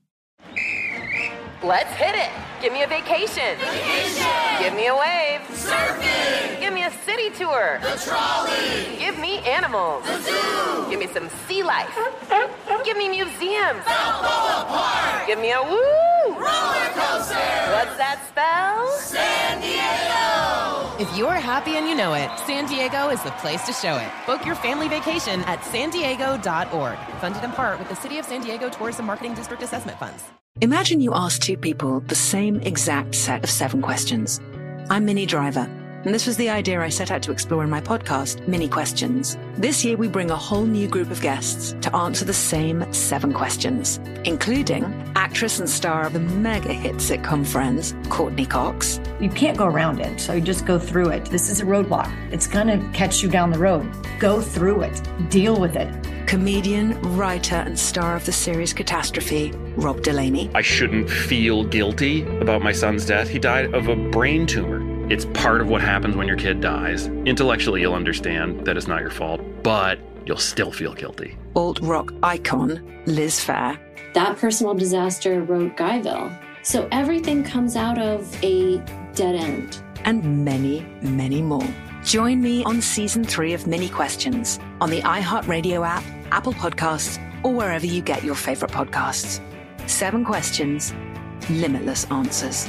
Let's hit it. Give me a vacation. Vacation. Give me a wave. Surfing. Give me a city tour. The trolley. Give me animals. The zoo. Give me some sea life. Give me museums. Balboa Park. Give me a woo. Roller coaster. What's that spell? San Diego. If you're happy and you know it, San Diego is the place to show it. Book your family vacation at san diego dot org. Funded in part with the City of San Diego Tourism Marketing District Assessment Funds. Imagine you ask two people the same exact set of seven questions. I'm Minnie Driver, and this was the idea I set out to explore in my podcast, Minnie Questions. This year, we bring a whole new group of guests to answer the same seven questions, including actress and star of the mega hit sitcom Friends, Courtney Cox. You can't go around it, so you just go through it. This is a roadblock. It's going to catch you down the road. Go through it. Deal with it. Comedian, writer, and star of the series Catastrophe, Rob Delaney. I shouldn't feel guilty about my son's death. He died of a brain tumor. It's part of what happens when your kid dies. Intellectually, you'll understand that it's not your fault, but you'll still feel guilty. Alt rock icon, Liz Phair. That personal disaster wrote Guyville. So everything comes out of a dead end. And many, many more. Join me on season three of Minnie Questions on the iHeartRadio app, Apple Podcasts, or wherever you get your favorite podcasts. Seven questions, limitless answers.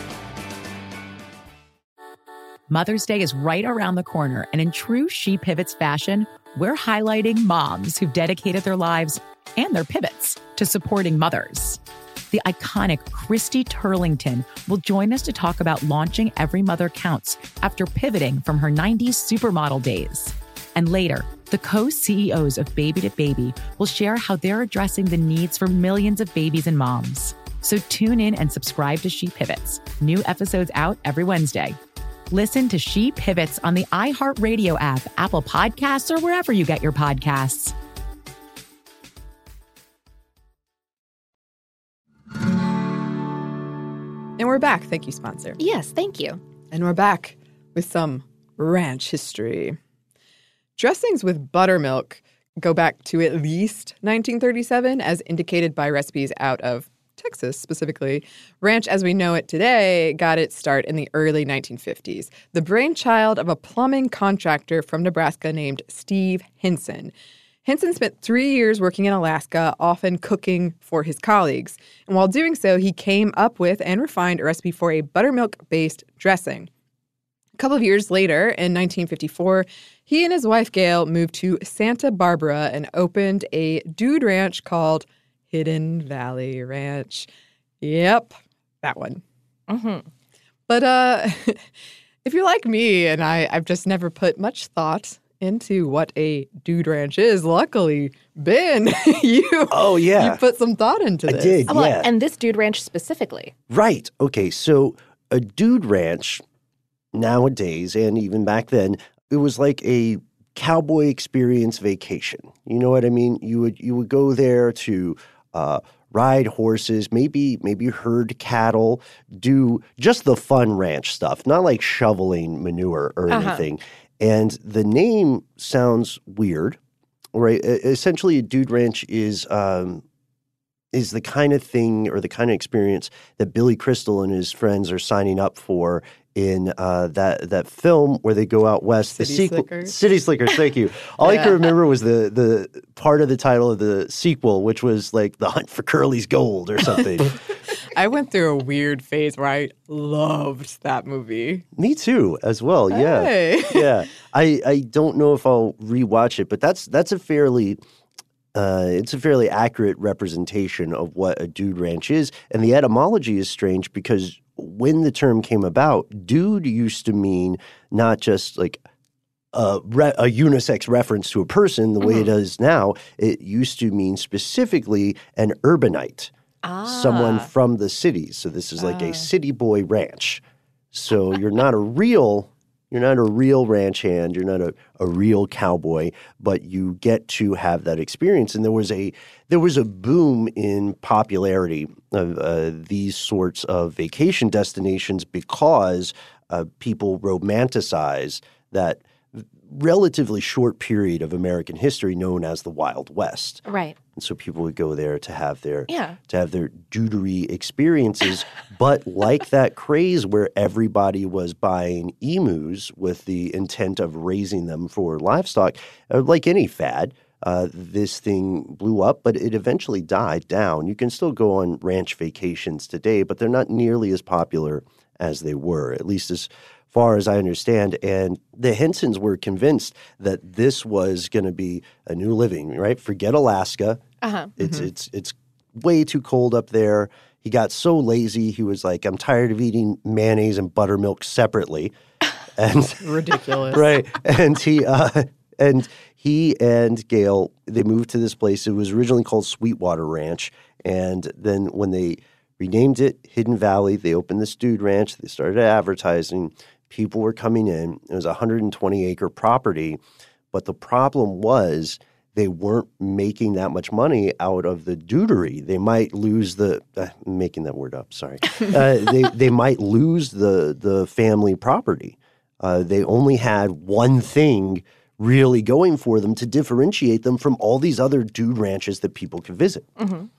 Mother's Day is right around the corner, and in true She Pivots fashion, we're highlighting moms who've dedicated their lives and their pivots to supporting mothers. The iconic Christy Turlington will join us to talk about launching Every Mother Counts after pivoting from her nineties supermodel days. And later, the co-C E Os of Baby to Baby will share how they're addressing the needs for millions of babies and moms. So tune in and subscribe to She Pivots. New episodes out every Wednesday. Listen to She Pivots on the iHeartRadio app, Apple Podcasts, or wherever you get your podcasts. And we're back. Thank you, sponsor. Yes, thank you. And we're back with some ranch history. Dressings with buttermilk go back to at least nineteen thirty-seven, as indicated by recipes out of Texas specifically. Ranch as we know it today got its start in the early nineteen fifties, the brainchild of a plumbing contractor from Nebraska named Steve Hinson. Hinson spent three years working in Alaska, often cooking for his colleagues. And while doing so, he came up with and refined a recipe for a buttermilk-based dressing. A couple of years later, in nineteen fifty-four, he and his wife Gail moved to Santa Barbara and opened a dude ranch called Hidden Valley Ranch. Yep, that one. Mm-hmm. But uh, if you're like me, and I, I've just never put much thought into what a dude ranch is, luckily, Ben, you oh yeah, you put some thought into this. I did, well, yeah. And this dude ranch specifically. Right. Okay. So a dude ranch nowadays, and even back then, it was like a cowboy experience vacation. You know what I mean? You would you would go there to uh, ride horses, maybe maybe herd cattle, do just the fun ranch stuff, not like shoveling manure or Uh-huh. anything. And the name sounds weird, right? E- Essentially, a dude ranch is um, is the kind of thing or the kind of experience that Billy Crystal and his friends are signing up for in uh, that that film where they go out west. City the sequel, Slickers. City Slickers. Thank you. All I Yeah. can remember was the the part of the title of the sequel, which was like The Hunt for Curly's Gold or something. I went through a weird phase where I loved that movie. Me too, as well. Yeah, Hey. yeah. I I don't know if I'll rewatch it, but that's that's a fairly. Uh, it's a fairly accurate representation of what a dude ranch is. And the etymology is strange because when the term came about, dude used to mean not just like a, re- a unisex reference to a person the way Mhm. it is now. It used to mean specifically an urbanite, someone from the cities. So this is like Ah. a city boy ranch. So you're not a real... You're not a real ranch hand. You're not a, a real cowboy, but you get to have that experience. And there was a there was a boom in popularity of uh, these sorts of vacation destinations because uh, people romanticize that relatively short period of American history known as the Wild West. Right. And so people would go there to have their Yeah. to have their dudery experiences. But like that craze where everybody was buying emus with the intent of raising them for livestock, uh, like any fad, uh, this thing blew up, but it eventually died down. You can still go on ranch vacations today, but they're not nearly as popular as they were, at least as far as I understand. And the Hensons were convinced that this was going to be a new living, right? Forget Alaska. Uh-huh. It's it's it's way too cold up there. He got so lazy. He was like, I'm tired of eating mayonnaise and buttermilk separately. And Ridiculous. Right. And he uh, and he and Gail, they moved to this place. It was originally called Sweetwater Ranch. And then when they renamed it Hidden Valley, they opened this dude ranch. They started advertising. People were coming in. It was a one hundred twenty acre property. But the problem was they weren't making that much money out of the dudery. They might lose the uh, – I'm making that word up, sorry. Uh, they, they might lose the, the family property. Uh, they only had one thing really going for them to differentiate them from all these other dude ranches that people could visit. Mm-hmm.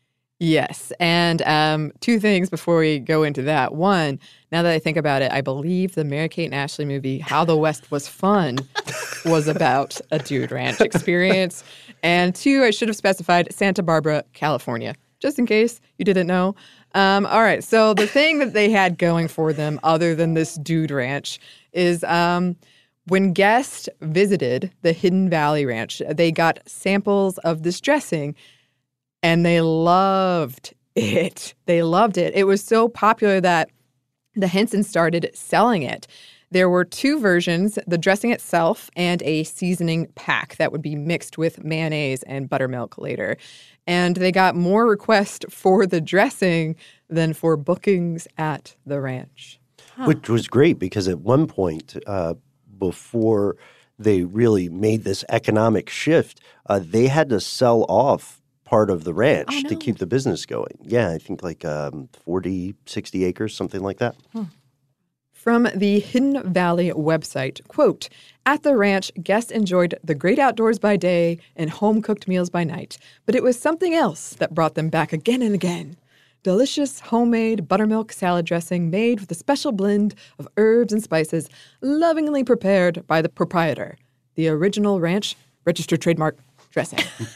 Yes. And um, two things before we go into that. One, now that I think about it, I believe the Mary-Kate and Ashley movie, How the West Was Fun, was about a dude ranch experience. And two, I should have specified Santa Barbara, California, just in case you didn't know. Um, all right. So the thing that they had going for them other than this dude ranch is um, when guests visited the Hidden Valley Ranch, they got samples of this dressing. And they loved it. They loved it. It was so popular that the Hensons started selling it. There were two versions, the dressing itself and a seasoning pack that would be mixed with mayonnaise and buttermilk later. And they got more requests for the dressing than for bookings at the ranch. Huh. Which was great because at one point, uh, before they really made this economic shift, uh, they had to sell off part of the ranch oh, no. to keep the business going. Yeah, I think like um, forty, sixty acres, something like that. Hmm. From the Hidden Valley website, quote, at the ranch, guests enjoyed the great outdoors by day and home-cooked meals by night. But it was something else that brought them back again and again. Delicious homemade buttermilk salad dressing made with a special blend of herbs and spices lovingly prepared by the proprietor. The original ranch registered trademark dressing.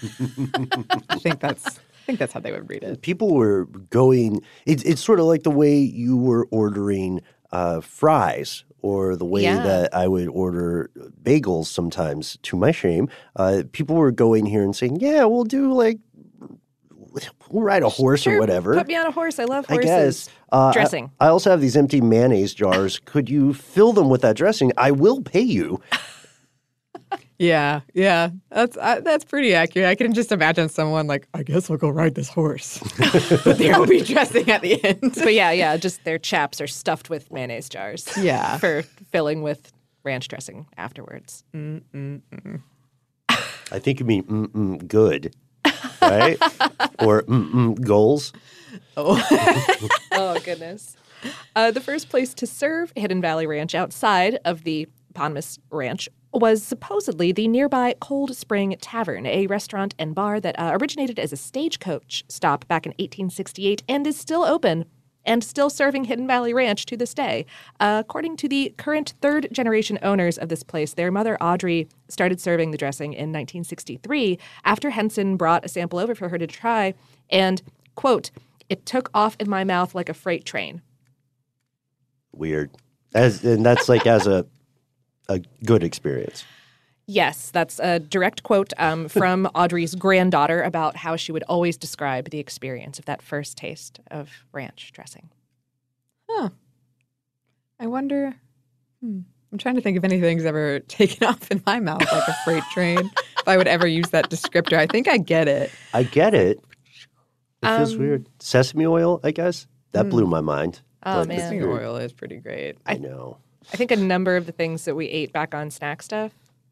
I think that's I think that's how they would read it. People were going it's it's sort of like the way you were ordering uh, fries or the way Yeah. that I would order bagels sometimes, to my shame. Uh, people were going here and saying, yeah, we'll do like we'll ride a horse Sure, or whatever. Put me on a horse. I love I horses. guess. Uh, Dressing. I, I also have these empty mayonnaise jars. Could you fill them with that dressing? I will pay you. Yeah, yeah, that's uh, that's pretty accurate. I can just imagine someone like, I guess I'll go ride this horse, but there will be dressing at the end. But yeah, yeah, just their chaps are stuffed with mayonnaise jars. Yeah. For filling with ranch dressing afterwards. Mm-mm-mm. I think you mean mm-mm good, right? Or mm-mm goals. Oh. Oh, goodness. Uh, the first place to serve Hidden Valley Ranch outside of the eponymous ranch was supposedly the nearby Cold Spring Tavern, a restaurant and bar that uh, originated as a stagecoach stop back in eighteen sixty-eight and is still open and still serving Hidden Valley Ranch to this day. Uh, according to the current third-generation owners of this place, their mother, Audrey, started serving the dressing in nineteen sixty-three after Henson brought a sample over for her to try, and, quote, "It took off in my mouth like a freight train." Weird. As and that's like as a a good experience. Yes, that's a direct quote um, from Audrey's granddaughter about how she would always describe the experience of that first taste of ranch dressing. Huh. I wonder. Hmm. I'm trying to think if anything's ever taken off in my mouth like a freight train. If I would ever use that descriptor. I think I get it. I get it. It feels Um, weird. Sesame oil, I guess. That Mm. blew my mind. Oh, But man. it's Sesame weird. oil is pretty great. I know. I think a number of the things that we ate back on Snack Stuff.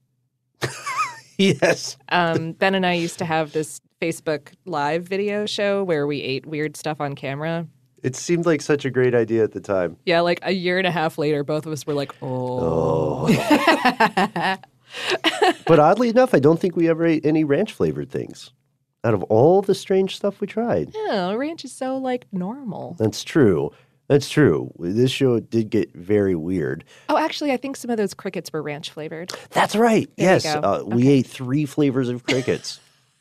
Yes. Um, Ben and I used to have this Facebook Live video show where we ate weird stuff on camera. It seemed like such a great idea at the time. Yeah, like a year and a half later, both of us were like, oh. But oddly enough, I don't think we ever ate any ranch flavored things. Out of all the strange stuff we tried. Yeah, ranch is so, like, normal. That's true. That's true. This show did get very weird. Oh, actually, I think some of those crickets were ranch flavored. That's right. There you yes. go. Uh, we ate three flavors of crickets.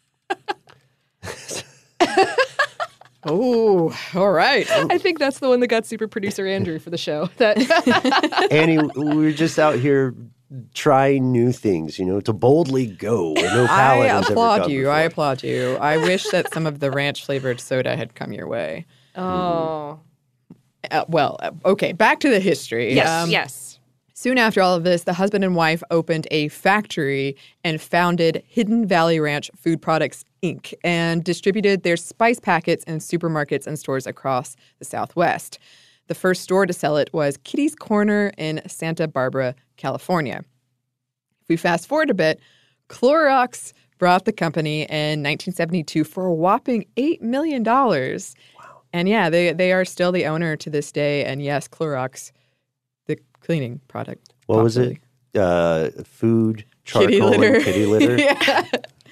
Oh, all right. I think that's the one that got super producer Andrew for the show. That Annie, we were just out here trying new things, you know, to boldly go where no I palate has ever applaud gone you. before. I applaud you. I wish that some of the ranch flavored soda had come your way. Oh. Uh, well, uh, okay, back to the history. Yes, Um, yes. Soon after all of this, the husband and wife opened a factory and founded Hidden Valley Ranch Food Products, Incorporated, and distributed their spice packets in supermarkets and stores across the Southwest. The first store to sell it was Kitty's Corner in Santa Barbara, California. If we fast forward a bit, Clorox brought the company in nineteen seventy-two for a whopping eight million dollars. Wow. And yeah, they, they are still the owner to this day. And yes, Clorox, the cleaning product. What was it? Uh, food, charcoal, Kitty litter. and kitty litter? Yeah.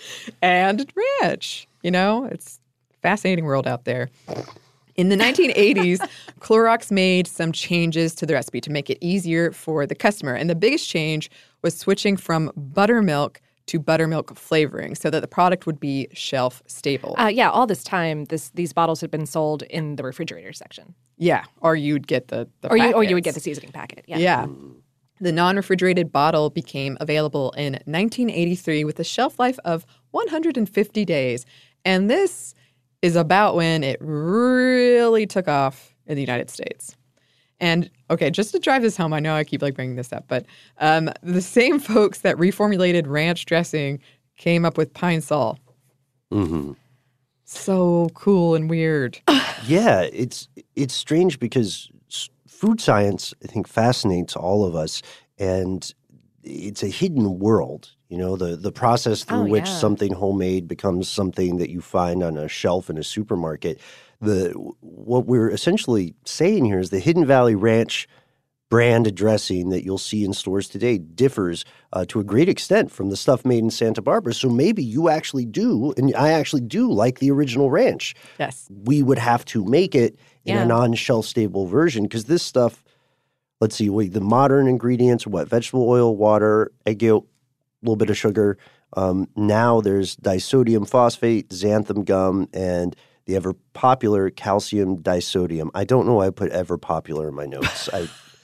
And ranch. You know, it's a fascinating world out there. In the nineteen eighties, Clorox made some changes to the recipe to make it easier for the customer. And the biggest change was switching from buttermilk to buttermilk flavoring so that the product would be shelf stable. Uh, yeah, all this time, this these bottles had been sold in the refrigerator section. Yeah, or you'd get the, the or you or you would packets. get the seasoning packet. Yeah. Yeah. The non-refrigerated bottle became available in nineteen eighty-three with a shelf life of one hundred fifty days. And this is about when it really took off in the United States. And, okay, just to drive this home, I know I keep, like, bringing this up, but um, the same folks that reformulated ranch dressing came up with Pine Sol. Mm-hmm. So cool and weird. Yeah, it's it's strange because s- food science, I think, fascinates all of us, and it's a hidden world. You know, the the process through Oh, which yeah. something homemade becomes something that you find on a shelf in a supermarket. The what we're essentially saying here is the Hidden Valley Ranch brand dressing that you'll see in stores today differs uh, to a great extent from the stuff made in Santa Barbara. So maybe you actually do, and I actually do like the original ranch. Yes. We would have to make it in Yeah. a non-shelf stable version because this stuff, let's see, wait, the modern ingredients are what? Vegetable oil, water, egg yolk, a little bit of sugar. Um, now there's disodium phosphate, xanthan gum, and the ever popular calcium disodium. I don't know why I put ever popular in my notes. I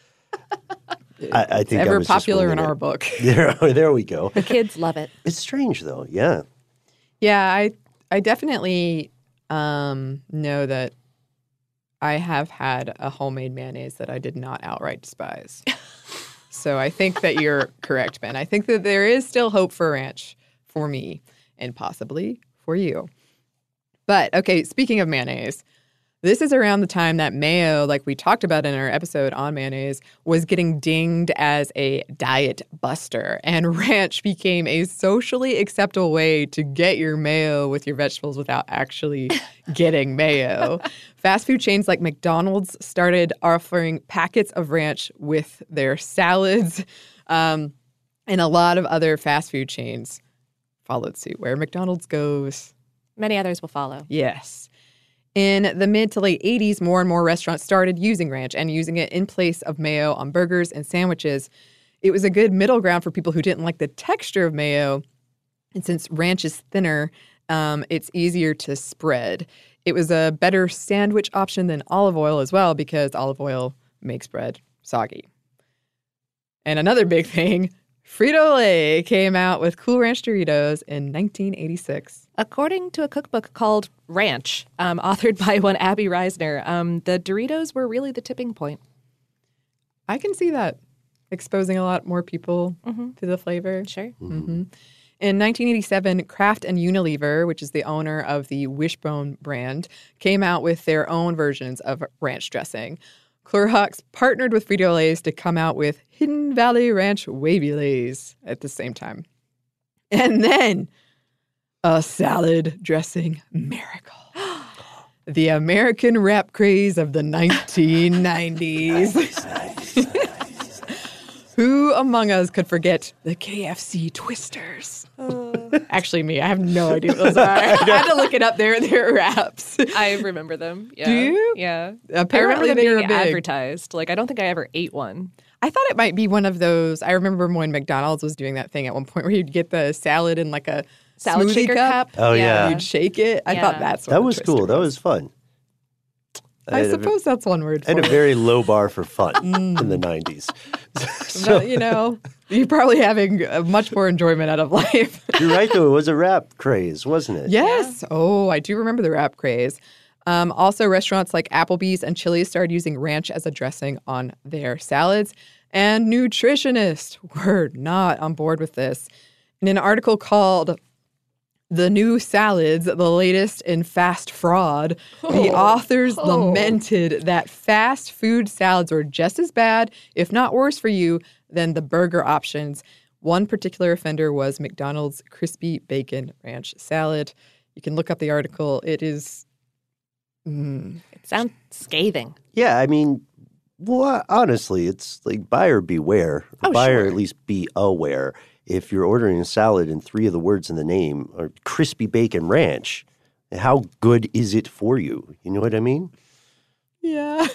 I, I think I Ever was just popular in winging our it. book. There, there we go. The kids love it. It's strange though. Yeah. Yeah, I I definitely um, know that I have had a homemade mayonnaise that I did not outright despise. So I think that you're correct, Ben. I think that there is still hope for ranch for me and possibly for you. But, okay, speaking of mayonnaise, this is around the time that mayo, like we talked about in our episode on mayonnaise, was getting dinged as a diet buster. And ranch became a socially acceptable way to get your mayo with your vegetables without actually getting mayo. Fast food chains like McDonald's started offering packets of ranch with their salads. Um, and a lot of other fast food chains followed suit. Where McDonald's goes, many others will follow. Yes. In the mid to late eighties, more and more restaurants started using ranch and using it in place of mayo on burgers and sandwiches. It was a good middle ground for people who didn't like the texture of mayo. And since ranch is thinner, um, it's easier to spread. It was a better sandwich option than olive oil as well, because olive oil makes bread soggy. And another big thing, Frito-Lay came out with Cool Ranch Doritos in nineteen eighty-six. According to a cookbook called Ranch, um, authored by one Abby Reisner, um, the Doritos were really the tipping point. I can see that, exposing a lot more people mm-hmm. to the flavor. Sure. Mm-hmm. In nineteen eighty-seven, Kraft and Unilever, which is the owner of the Wishbone brand, came out with their own versions of ranch dressing. Clorox partnered with Frito-Lay's to come out with Hidden Valley Ranch Wavy Lays at the same time. And then a salad dressing miracle. The American wrap craze of the nineteen nineties. Who among us could forget the K F C Twisters? Uh, Actually, me. I have no idea what those are. I had to look it up. They're, they're wraps. I remember them. Yeah. Do you? Yeah. Apparently I remember them they're being big. advertised. Like, I don't think I ever ate one. I thought it might be one of those. I remember when McDonald's was doing that thing at one point where you'd get the salad in like a salad smoothie shaker cup. cup. Oh, yeah. You'd shake it. I Yeah. thought that's what That a was Twister cool. That was fun. I, had a- suppose that's one word for And a it. very low bar for fun in the nineties. So, you know, you're probably having uh, much more enjoyment out of life. You're right, though. It was a rap craze, wasn't it? Yes. Oh, I do remember the wrap craze. Um, also, restaurants like Applebee's and Chili's started using ranch as a dressing on their salads. And nutritionists were not on board with this. In an article called The New Salads, the latest in fast fraud, the authors Oh. lamented that fast food salads were just as bad, if not worse for you, than the burger options. One particular offender was McDonald's Crispy Bacon Ranch Salad. You can look up the article. It is... Mm, It sounds scathing. Yeah, I mean, well, honestly, it's like buyer beware. Oh, buyer sure. at least be aware. If you're ordering a salad and three of the words in the name are crispy bacon ranch, how good is it for you? You know what I mean? Yeah.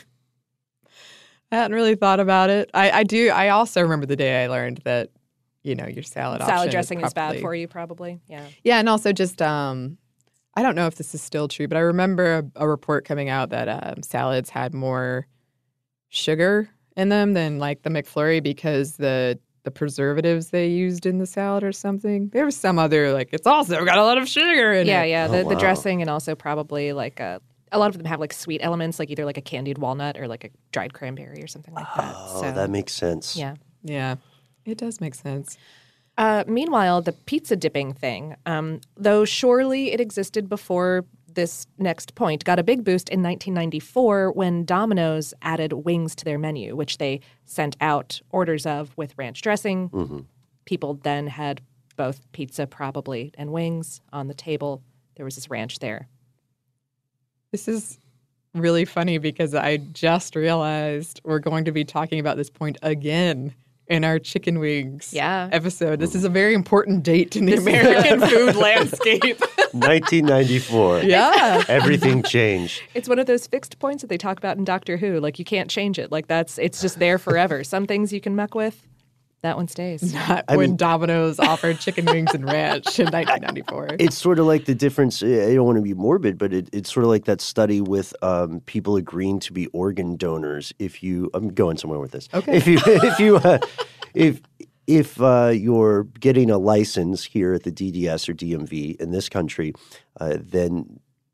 I hadn't really thought about it. I, I do. I also remember the day I learned that, you know, your salad option Salad dressing is, probably, bad for you, probably. Yeah. Yeah, and also just, um, I don't know if this is still true, but I remember a, a report coming out that um, salads had more sugar in them than like the McFlurry because the the preservatives they used in the salad or something. There was some other, like, it's also got a lot of sugar in Yeah, it. yeah. Oh, The, wow. the dressing and also probably like a, a lot of them have like sweet elements, like either like a candied walnut or like a dried cranberry or something like that. Oh, So, that makes sense. yeah. Yeah, it does make sense. Uh, meanwhile, the pizza dipping thing, um, though surely it existed before this next point, got a big boost in nineteen ninety-four when Domino's added wings to their menu, which they sent out orders of with ranch dressing. Mm-hmm. People then had both pizza, probably, and wings on the table. There was this ranch there. This is really funny because I just realized we're going to be talking about this point again in our chicken wings Yeah. episode. This is a very important date in the American food landscape. nineteen ninety-four. Yeah. Everything changed. It's one of those fixed points that they talk about in Doctor Who. Like, you can't change it. Like, that's it's just there forever. Some things you can muck with. That one stays. Not I when mean- Domino's offered chicken wings and ranch in nineteen ninety-four. It's sort of like the difference. I don't want to be morbid, but it, it's sort of like that study with um, people agreeing to be organ donors. If you, I'm going somewhere with this. Okay. If you, if you, uh, if if uh, you're getting a license here at the D D S or D M V in this country, uh, then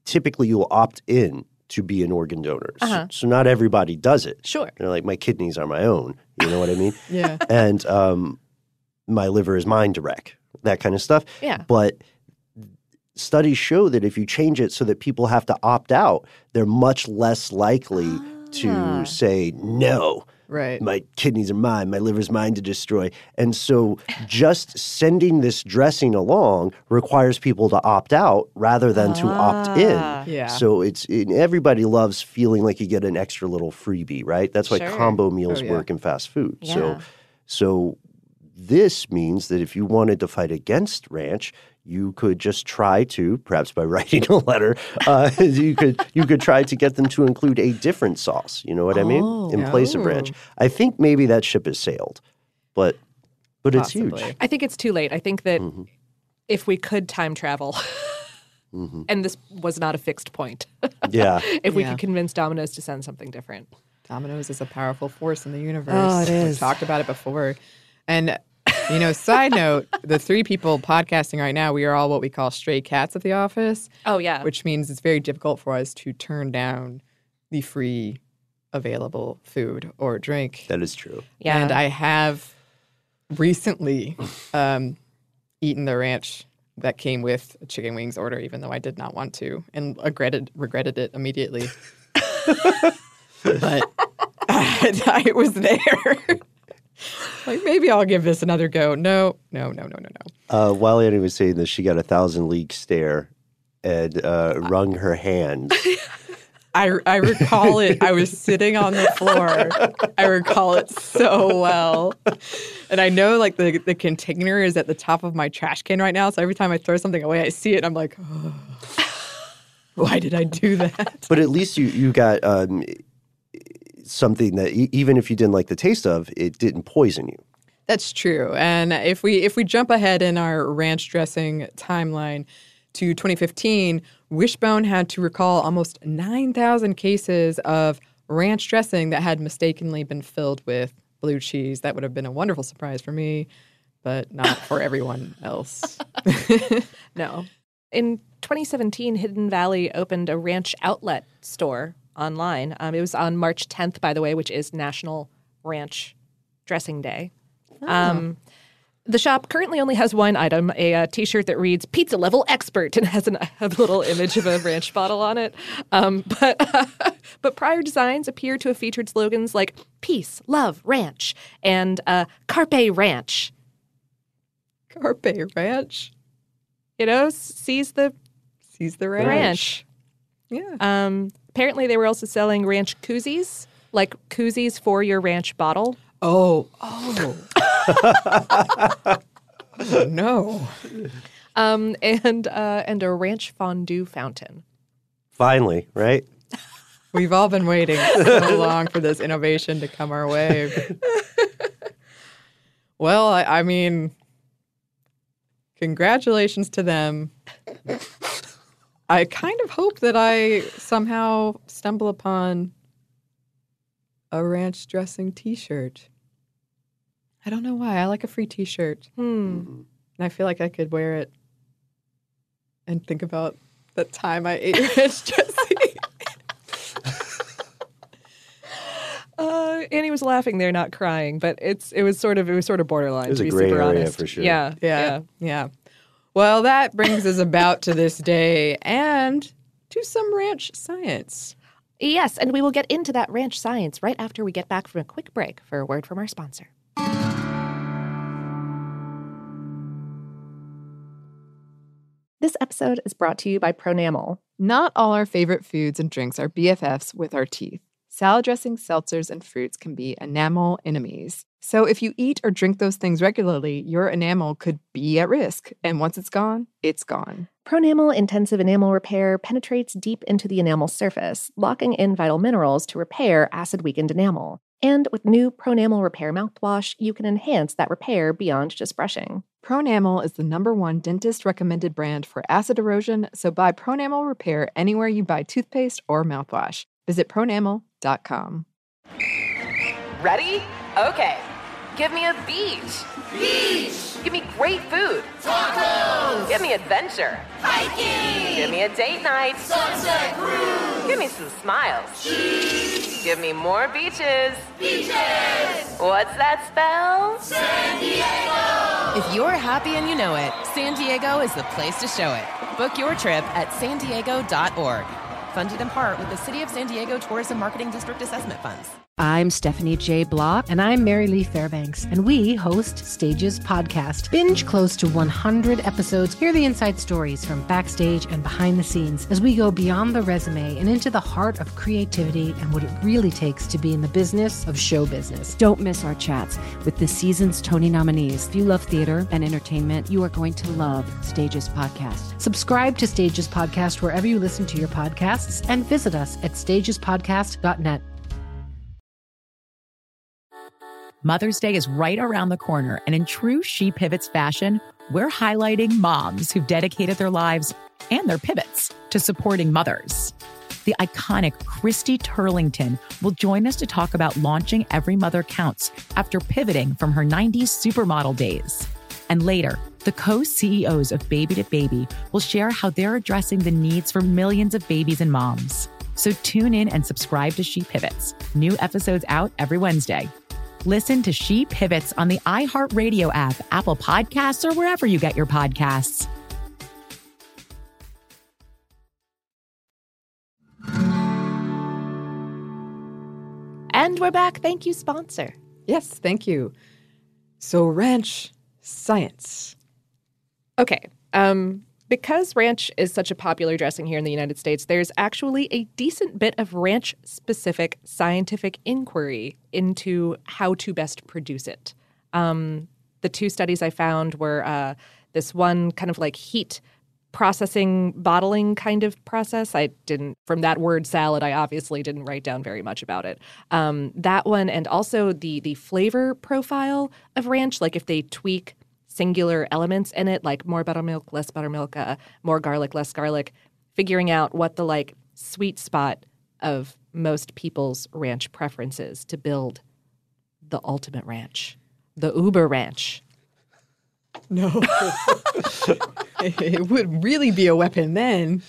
typically you'll opt in to be an organ donor. Uh-huh. So, so not everybody does it. Sure. They're like, my kidneys are my own. You know what I mean? Yeah. And um, my liver is mine direct, that kind of stuff. Yeah. But studies show that if you change it so that people have to opt out, they're much less likely Ah. to say, no, Right. my kidneys are mine, my liver's mine to destroy. And so just sending this dressing along requires people to opt out rather than to opt in. Ah. Yeah. So it's it, everybody loves feeling like you get an extra little freebie, right? That's why Sure. combo meals Oh, yeah. work in fast food. Yeah. So so this means that if you wanted to fight against ranch, you could just try to, perhaps by writing a letter, uh, you could you could try to get them to include a different sauce. You know what I mean? In place of ranch. I think maybe that ship has sailed, but but it's huge. Possibly. I think it's too late. I think that Mm-hmm. if we could time travel, Mm-hmm. and this was not a fixed point, Yeah. if we Yeah. could convince Domino's to send something different. Domino's is a powerful force in the universe. Oh, it We've is. talked about it before. And, you know, side note, the three people podcasting right now, we are all what we call stray cats at the office. Oh, yeah. Which means it's very difficult for us to turn down the free available food or drink. That is true. Yeah. And I have recently um, eaten the ranch that came with a chicken wings order, even though I did not want to, and regretted regretted it immediately. But I, I was there. Like, maybe I'll give this another go. No, no, no, no, no, no. Uh, while Annie was saying this, she got a thousand league stare and uh, wrung her hand. I, I recall it. I was sitting on the floor. I recall it so well. And I know, like, the, the container is at the top of my trash can right now. So every time I throw something away, I see it and I'm like, oh, why did I do that? But at least you, you got um, something that e- even if you didn't like the taste of, it didn't poison you. That's true. And if we if we jump ahead in our ranch dressing timeline to twenty fifteen, Wishbone had to recall almost nine thousand cases of ranch dressing that had mistakenly been filled with blue cheese. That would have been a wonderful surprise for me, but not for everyone else. No. In twenty seventeen, Hidden Valley opened a ranch outlet store online. Um, it was on March tenth, by the way, which is National Ranch Dressing Day. Um, the shop currently only has one item, a uh, T-shirt that reads "Pizza Level Expert" and has an, a little image of a ranch bottle on it. Um, but uh, but prior designs appear to have featured slogans like "Peace, Love, Ranch" and uh, "Carpe Ranch." Carpe Ranch? You know, seize the seize the ranch. ranch. Yeah. Um, apparently, they were also selling ranch koozies, like koozies for your ranch bottle. Oh, oh. Oh, no. Um, and uh, and a ranch fondue fountain. Finally, right? We've all been waiting so long for this innovation to come our way. Well, I, I mean, congratulations to them. I kind of hope that I somehow stumble upon a ranch dressing T-shirt. I don't know why. I like a free T-shirt. Hmm. And I feel like I could wear it and think about the time I ate ranch dressing. Uh, Annie was laughing there, not crying, but it's it was sort of it was sort of borderline. It was to a be gray super area honest. for sure. Yeah, Yeah, yeah. Well, that brings us about to this day and to some ranch science. Yes, and we will get into that ranch science right after we get back from a quick break for a word from our sponsor. This episode is brought to you by Pronamel. Not all our favorite foods and drinks are B F Fs with our teeth. Salad dressings, seltzers, and fruits can be enamel enemies. So if you eat or drink those things regularly, your enamel could be at risk. And once it's gone, it's gone. Pronamel Intensive Enamel Repair penetrates deep into the enamel surface, locking in vital minerals to repair acid-weakened enamel. And with new Pronamel Repair mouthwash, you can enhance that repair beyond just brushing. Pronamel is the number one dentist-recommended brand for acid erosion, so buy Pronamel Repair anywhere you buy toothpaste or mouthwash. Visit pronamel dot com. Ready? Okay. Give me a beach. Beach. Give me great food. Tacos. Give me adventure. Hiking. Give me a date night. Sunset cruise. Give me some smiles. Cheese. Give me more beaches. Beaches. What's that spell? San Diego. If you're happy and you know it, San Diego is the place to show it. Book your trip at san diego dot org. Funded in part with the City of San Diego Tourism Marketing District Assessment Funds. I'm Stephanie J. Block. And I'm Mary Lee Fairbanks, and we host Stages Podcast. Binge close to one hundred episodes. Hear the inside stories from backstage and behind the scenes as we go beyond the resume and into the heart of creativity and what it really takes to be in the business of show business. Don't miss our chats with the season's Tony nominees. If you love theater and entertainment, you are going to love Stages Podcast. Subscribe to Stages Podcast wherever you listen to your podcasts and visit us at stages podcast dot net. Mother's Day is right around the corner, and in true She Pivots fashion, we're highlighting moms who've dedicated their lives and their pivots to supporting mothers. The iconic Christy Turlington will join us to talk about launching Every Mother Counts after pivoting from her nineties supermodel days. And later, the co-C E Os of Baby to Baby will share how they're addressing the needs for millions of babies and moms. So tune in and subscribe to She Pivots. New episodes out every Wednesday. Listen to She Pivots on the iHeartRadio app, Apple Podcasts, or wherever you get your podcasts. And we're back. Thank you, sponsor. Yes, thank you. So ranch science. Okay. Um, because ranch is such a popular dressing here in the United States, there's actually a decent bit of ranch-specific scientific inquiry into how to best produce it. Um, the two studies I found were uh, this one kind of like heat processing, bottling kind of process. I didn't, from that word salad, I obviously didn't write down very much about it. Um, that one, and also the the flavor profile of ranch, like if they tweak singular elements in it, like more buttermilk, less buttermilk, uh, more garlic, less garlic, figuring out what the like sweet spot of most people's ranch preferences to build the ultimate ranch, the Uber ranch. No. It would really be a weapon then.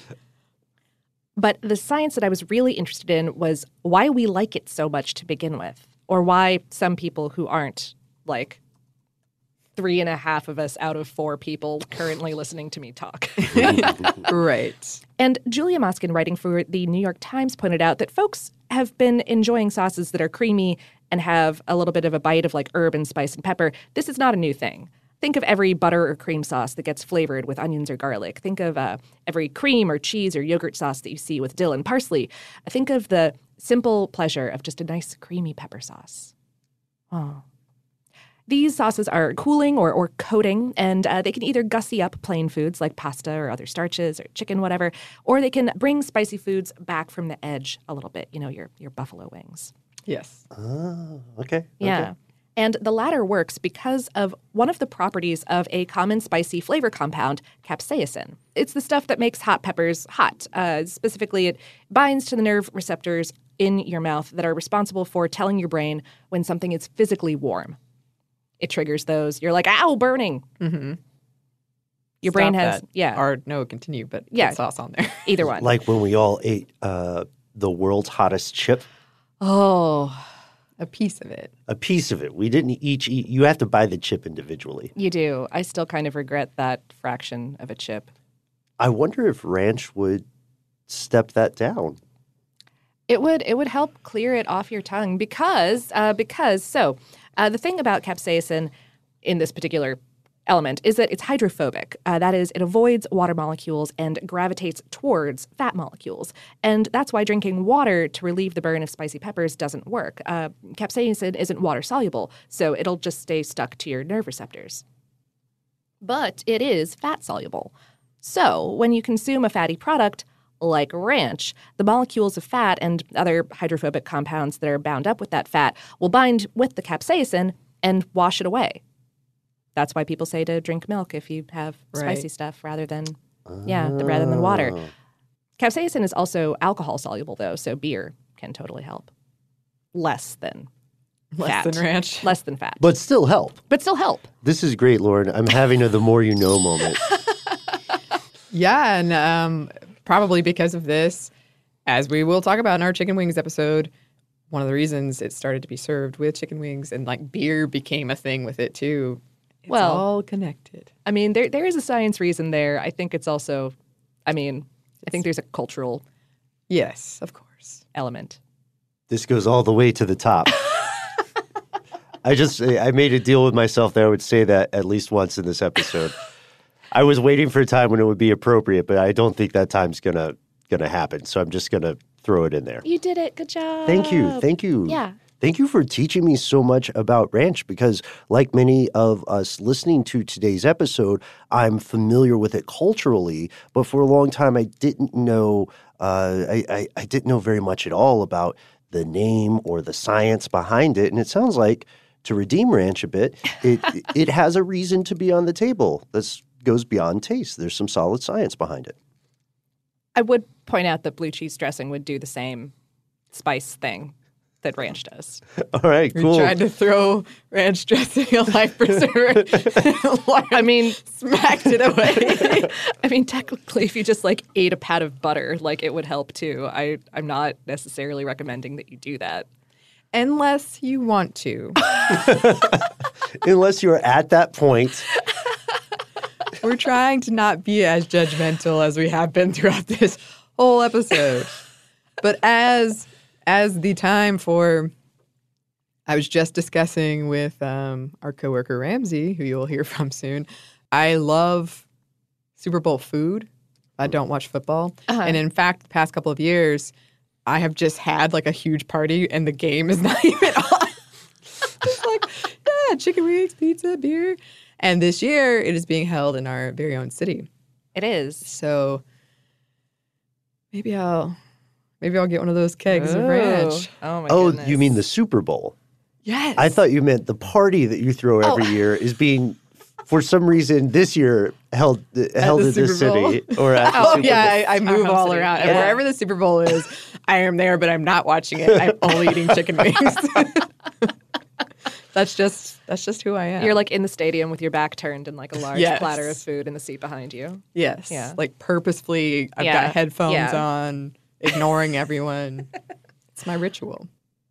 But the science that I was really interested in was why we like it so much to begin with, or why some people who aren't like three and a half of us out of four people currently listening to me talk. Right. And Julia Moskin, writing for the New York Times, pointed out that folks have been enjoying sauces that are creamy and have a little bit of a bite of like herb and spice and pepper. This is not a new thing. Think of every butter or cream sauce that gets flavored with onions or garlic. Think of uh, every cream or cheese or yogurt sauce that you see with dill and parsley. Think of the simple pleasure of just a nice creamy pepper sauce. Oh. These sauces are cooling or, or coating, and uh, they can either gussy up plain foods like pasta or other starches or chicken, whatever, or they can bring spicy foods back from the edge a little bit, you know, your, your buffalo wings. Yes. Oh, okay. Yeah. Okay. And the latter works because of one of the properties of a common spicy flavor compound, capsaicin. It's the stuff that makes hot peppers hot. Uh, specifically, it binds to the nerve receptors in your mouth that are responsible for telling your brain when something is physically warm. It triggers those. You're like, ow, burning. Mm-hmm. Your Stop brain has, that. yeah. Or no, continue, but Yeah. put sauce on there. Either one. Like when we all ate uh, the world's hottest chip. Oh. A piece of it. A piece of it. We didn't each eat. You have to buy the chip individually. You do. I still kind of regret that fraction of a chip. I wonder if ranch would step that down. It would it would help clear it off your tongue because uh, because so uh, the thing about capsaicin in this particular element is that it's hydrophobic. Uh, that is, it avoids water molecules and gravitates towards fat molecules. And that's why drinking water to relieve the burn of spicy peppers doesn't work. Uh, capsaicin isn't water soluble, so it'll just stay stuck to your nerve receptors. But it is fat soluble. So when you consume a fatty product like ranch, the molecules of fat and other hydrophobic compounds that are bound up with that fat will bind with the capsaicin and wash it away. That's why people say to drink milk if you have spicy Right. stuff rather than, yeah, the, rather than water. Capsaicin is also alcohol soluble, though, so beer can totally help. Less than Less fat. than ranch. Less than fat. But still help. But still help. This is great, Lauren. I'm having a the more you know moment. Yeah, and um, probably because of this, as we will talk about in our chicken wings episode, one of the reasons it started to be served with chicken wings and like beer became a thing with it too. It's well, all connected. I mean, there there is a science reason there. I think it's also, I mean, I think there's a cultural yes, of course, element. This goes all the way to the top. I just I made a deal with myself that I would say that at least once in this episode. I was waiting for a time when it would be appropriate, but I don't think that time's gonna gonna happen. So I'm just gonna throw it in there. You did it. Good job. Thank you. Thank you. Yeah. Thank you for teaching me so much about ranch because, like many of us listening to today's episode, I'm familiar with it culturally, but for a long time I didn't know uh, I, I, I didn't know very much at all about the name or the science behind it. And it sounds like, to redeem ranch a bit, it it has a reason to be on the table. This goes beyond taste. There's some solid science behind it. I would point out that blue cheese dressing would do the same spice thing that ranch does. All right, cool. We tried to throw ranch dressing a life preserver. I mean, smacked it away. I mean, technically, if you just like ate a pat of butter, like it would help too. I, I'm not necessarily recommending that you do that. Unless you want to. Unless you're at that point. We're trying to not be as judgmental as we have been throughout this whole episode. But as as the time for, I was just discussing with um, our coworker Ramsey, who you'll hear from soon. I love Super Bowl food. I don't watch football. Uh-huh. And in fact, the past couple of years, I have just had like a huge party and the game is not even on. Just like, yeah, chicken wings, pizza, beer. And this year, it is being held in our very own city. It is. So maybe I'll maybe I'll get one of those kegs oh. of ranch. Oh my oh, goodness. you mean the Super Bowl? Yes. I thought you meant the party that you throw every oh. year is being, for some reason, this year held held at this city or at the oh Super yeah, Bowl. I, I move all city. around. Yeah. And wherever the Super Bowl is, I am there, but I'm not watching it. I'm only eating chicken wings. That's just that's just who I am. You're like in the stadium with your back turned and like a large yes. platter of food in the seat behind you. Yes. Yeah. Like purposefully, I've yeah. got headphones yeah. on, ignoring everyone. It's my ritual.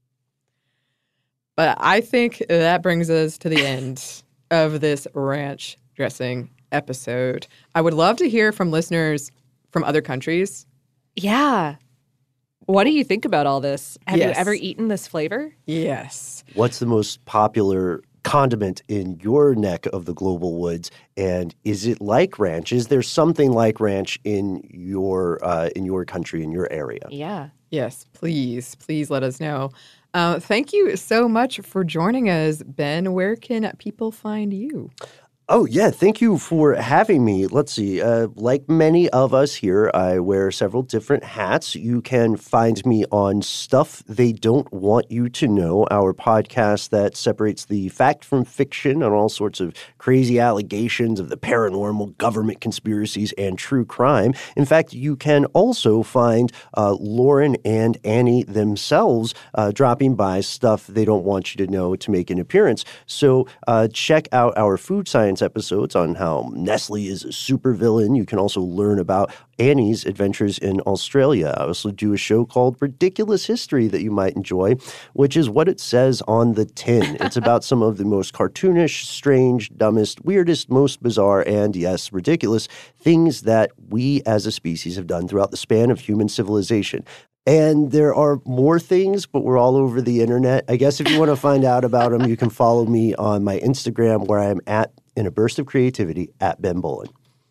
But I think that brings us to the end of this ranch dressing episode. I would love to hear from listeners from other countries. Yeah. What do you think about all this? Have yes. you ever eaten this flavor? Yes. What's the most popular condiment in your neck of the global woods? And is it like ranch? Is there something like ranch in your uh, in your country, in your area? Yeah. Yes, please. Please let us know. Uh, thank you so much for joining us, Ben. Where can people find you? Oh, yeah. Thank you for having me. Let's see. Uh, like many of us here, I wear several different hats. You can find me on Stuff They Don't Want You to Know, our podcast that separates the fact from fiction on all sorts of crazy allegations of the paranormal, government conspiracies, and true crime. In fact, you can also find uh, Lauren and Annie themselves uh, dropping by Stuff They Don't Want You to Know to make an appearance. So uh, check out our food science episodes on how Nestle is a supervillain. You can also learn about Annie's adventures in Australia. I also do a show called Ridiculous History that you might enjoy, which is what it says on the tin. It's about some of the most cartoonish, strange, dumbest, weirdest, most bizarre, and yes, ridiculous things that we as a species have done throughout the span of human civilization. And there are more things, but we're all over the internet. I guess if you want to find out about them, you can follow me on my Instagram, where I'm at, in a burst of creativity, at Ben Bolin.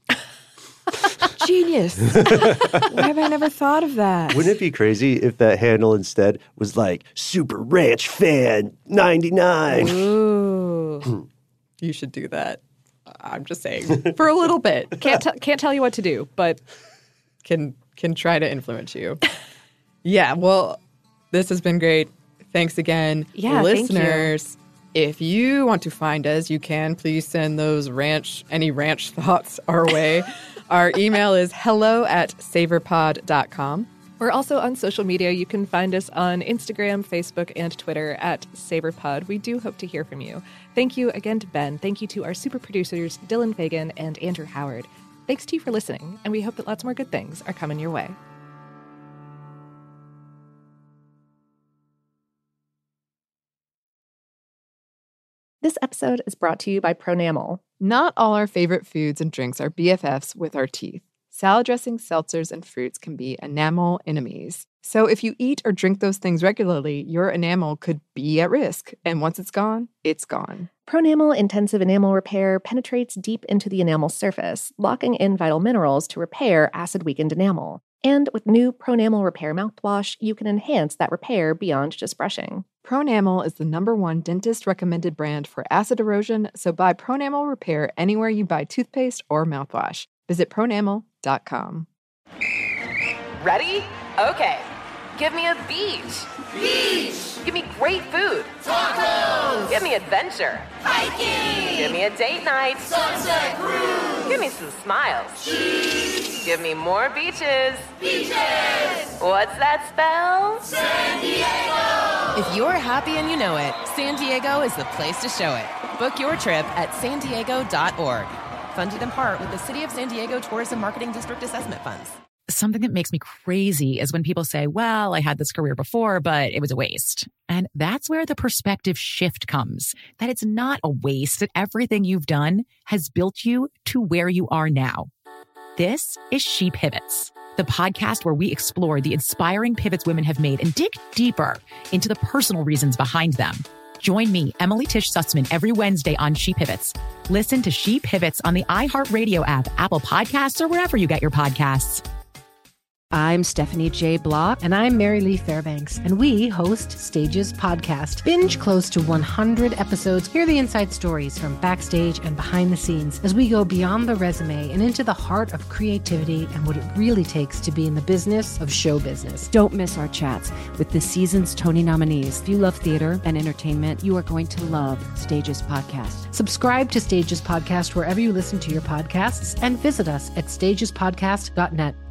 Genius. Why have I never thought of that? Wouldn't it be crazy if that handle instead was like Super Ranch Fan ninety-nine? Ooh. You should do that. I'm just saying, for a little bit. Can't t- can't tell you what to do, but can can try to influence you. Yeah, well, this has been great. Thanks again, yeah, listeners. Thank you. If you want to find us, you can. Please send those ranch, any ranch thoughts our way. Our email is hello at savorpod dot com. We're also on social media. You can find us on Instagram, Facebook, and Twitter at SaberPod. We do hope to hear from you. Thank you again to Ben. Thank you to our super producers, Dylan Fagan and Andrew Howard. Thanks to you for listening, and we hope that lots more good things are coming your way. This episode is brought to you by Pronamel. Not all our favorite foods and drinks are B F Fs with our teeth. Salad dressings, seltzers, and fruits can be enamel enemies. So if you eat or drink those things regularly, your enamel could be at risk. And once it's gone, it's gone. Pronamel Intensive Enamel Repair penetrates deep into the enamel surface, locking in vital minerals to repair acid-weakened enamel. And with new Pronamel Repair mouthwash, you can enhance that repair beyond just brushing. Pronamel is the number one dentist-recommended brand for acid erosion, so buy Pronamel Repair anywhere you buy toothpaste or mouthwash. Visit pronamel dot com. Ready? Okay. Give me a beach. Beach. Give me great food. Tacos. Give me adventure. Hiking. Give me a date night. Sunset cruise. Give me some smiles. Cheese. Give me more beaches. Beaches. What's that spell? San Diego. If you're happy and you know it, San Diego is the place to show it. Book your trip at san diego dot org. Funded in part with the City of San Diego Tourism Marketing District Assessment Funds. Something that makes me crazy is when people say, well, I had this career before, but it was a waste. And that's where the perspective shift comes, that it's not a waste, that everything you've done has built you to where you are now. This is She Pivots, the podcast where we explore the inspiring pivots women have made and dig deeper into the personal reasons behind them. Join me, Emily Tish Sussman, every Wednesday on She Pivots. Listen to She Pivots on the iHeartRadio app, Apple Podcasts, or wherever you get your podcasts. I'm Stephanie J. Block. And I'm Mary Lee Fairbanks. And we host Stages Podcast. Binge close to one hundred episodes. Hear the inside stories from backstage and behind the scenes as we go beyond the resume and into the heart of creativity and what it really takes to be in the business of show business. Don't miss our chats with this season's Tony nominees. If you love theater and entertainment, you are going to love Stages Podcast. Subscribe to Stages Podcast wherever you listen to your podcasts and visit us at stages podcast dot net.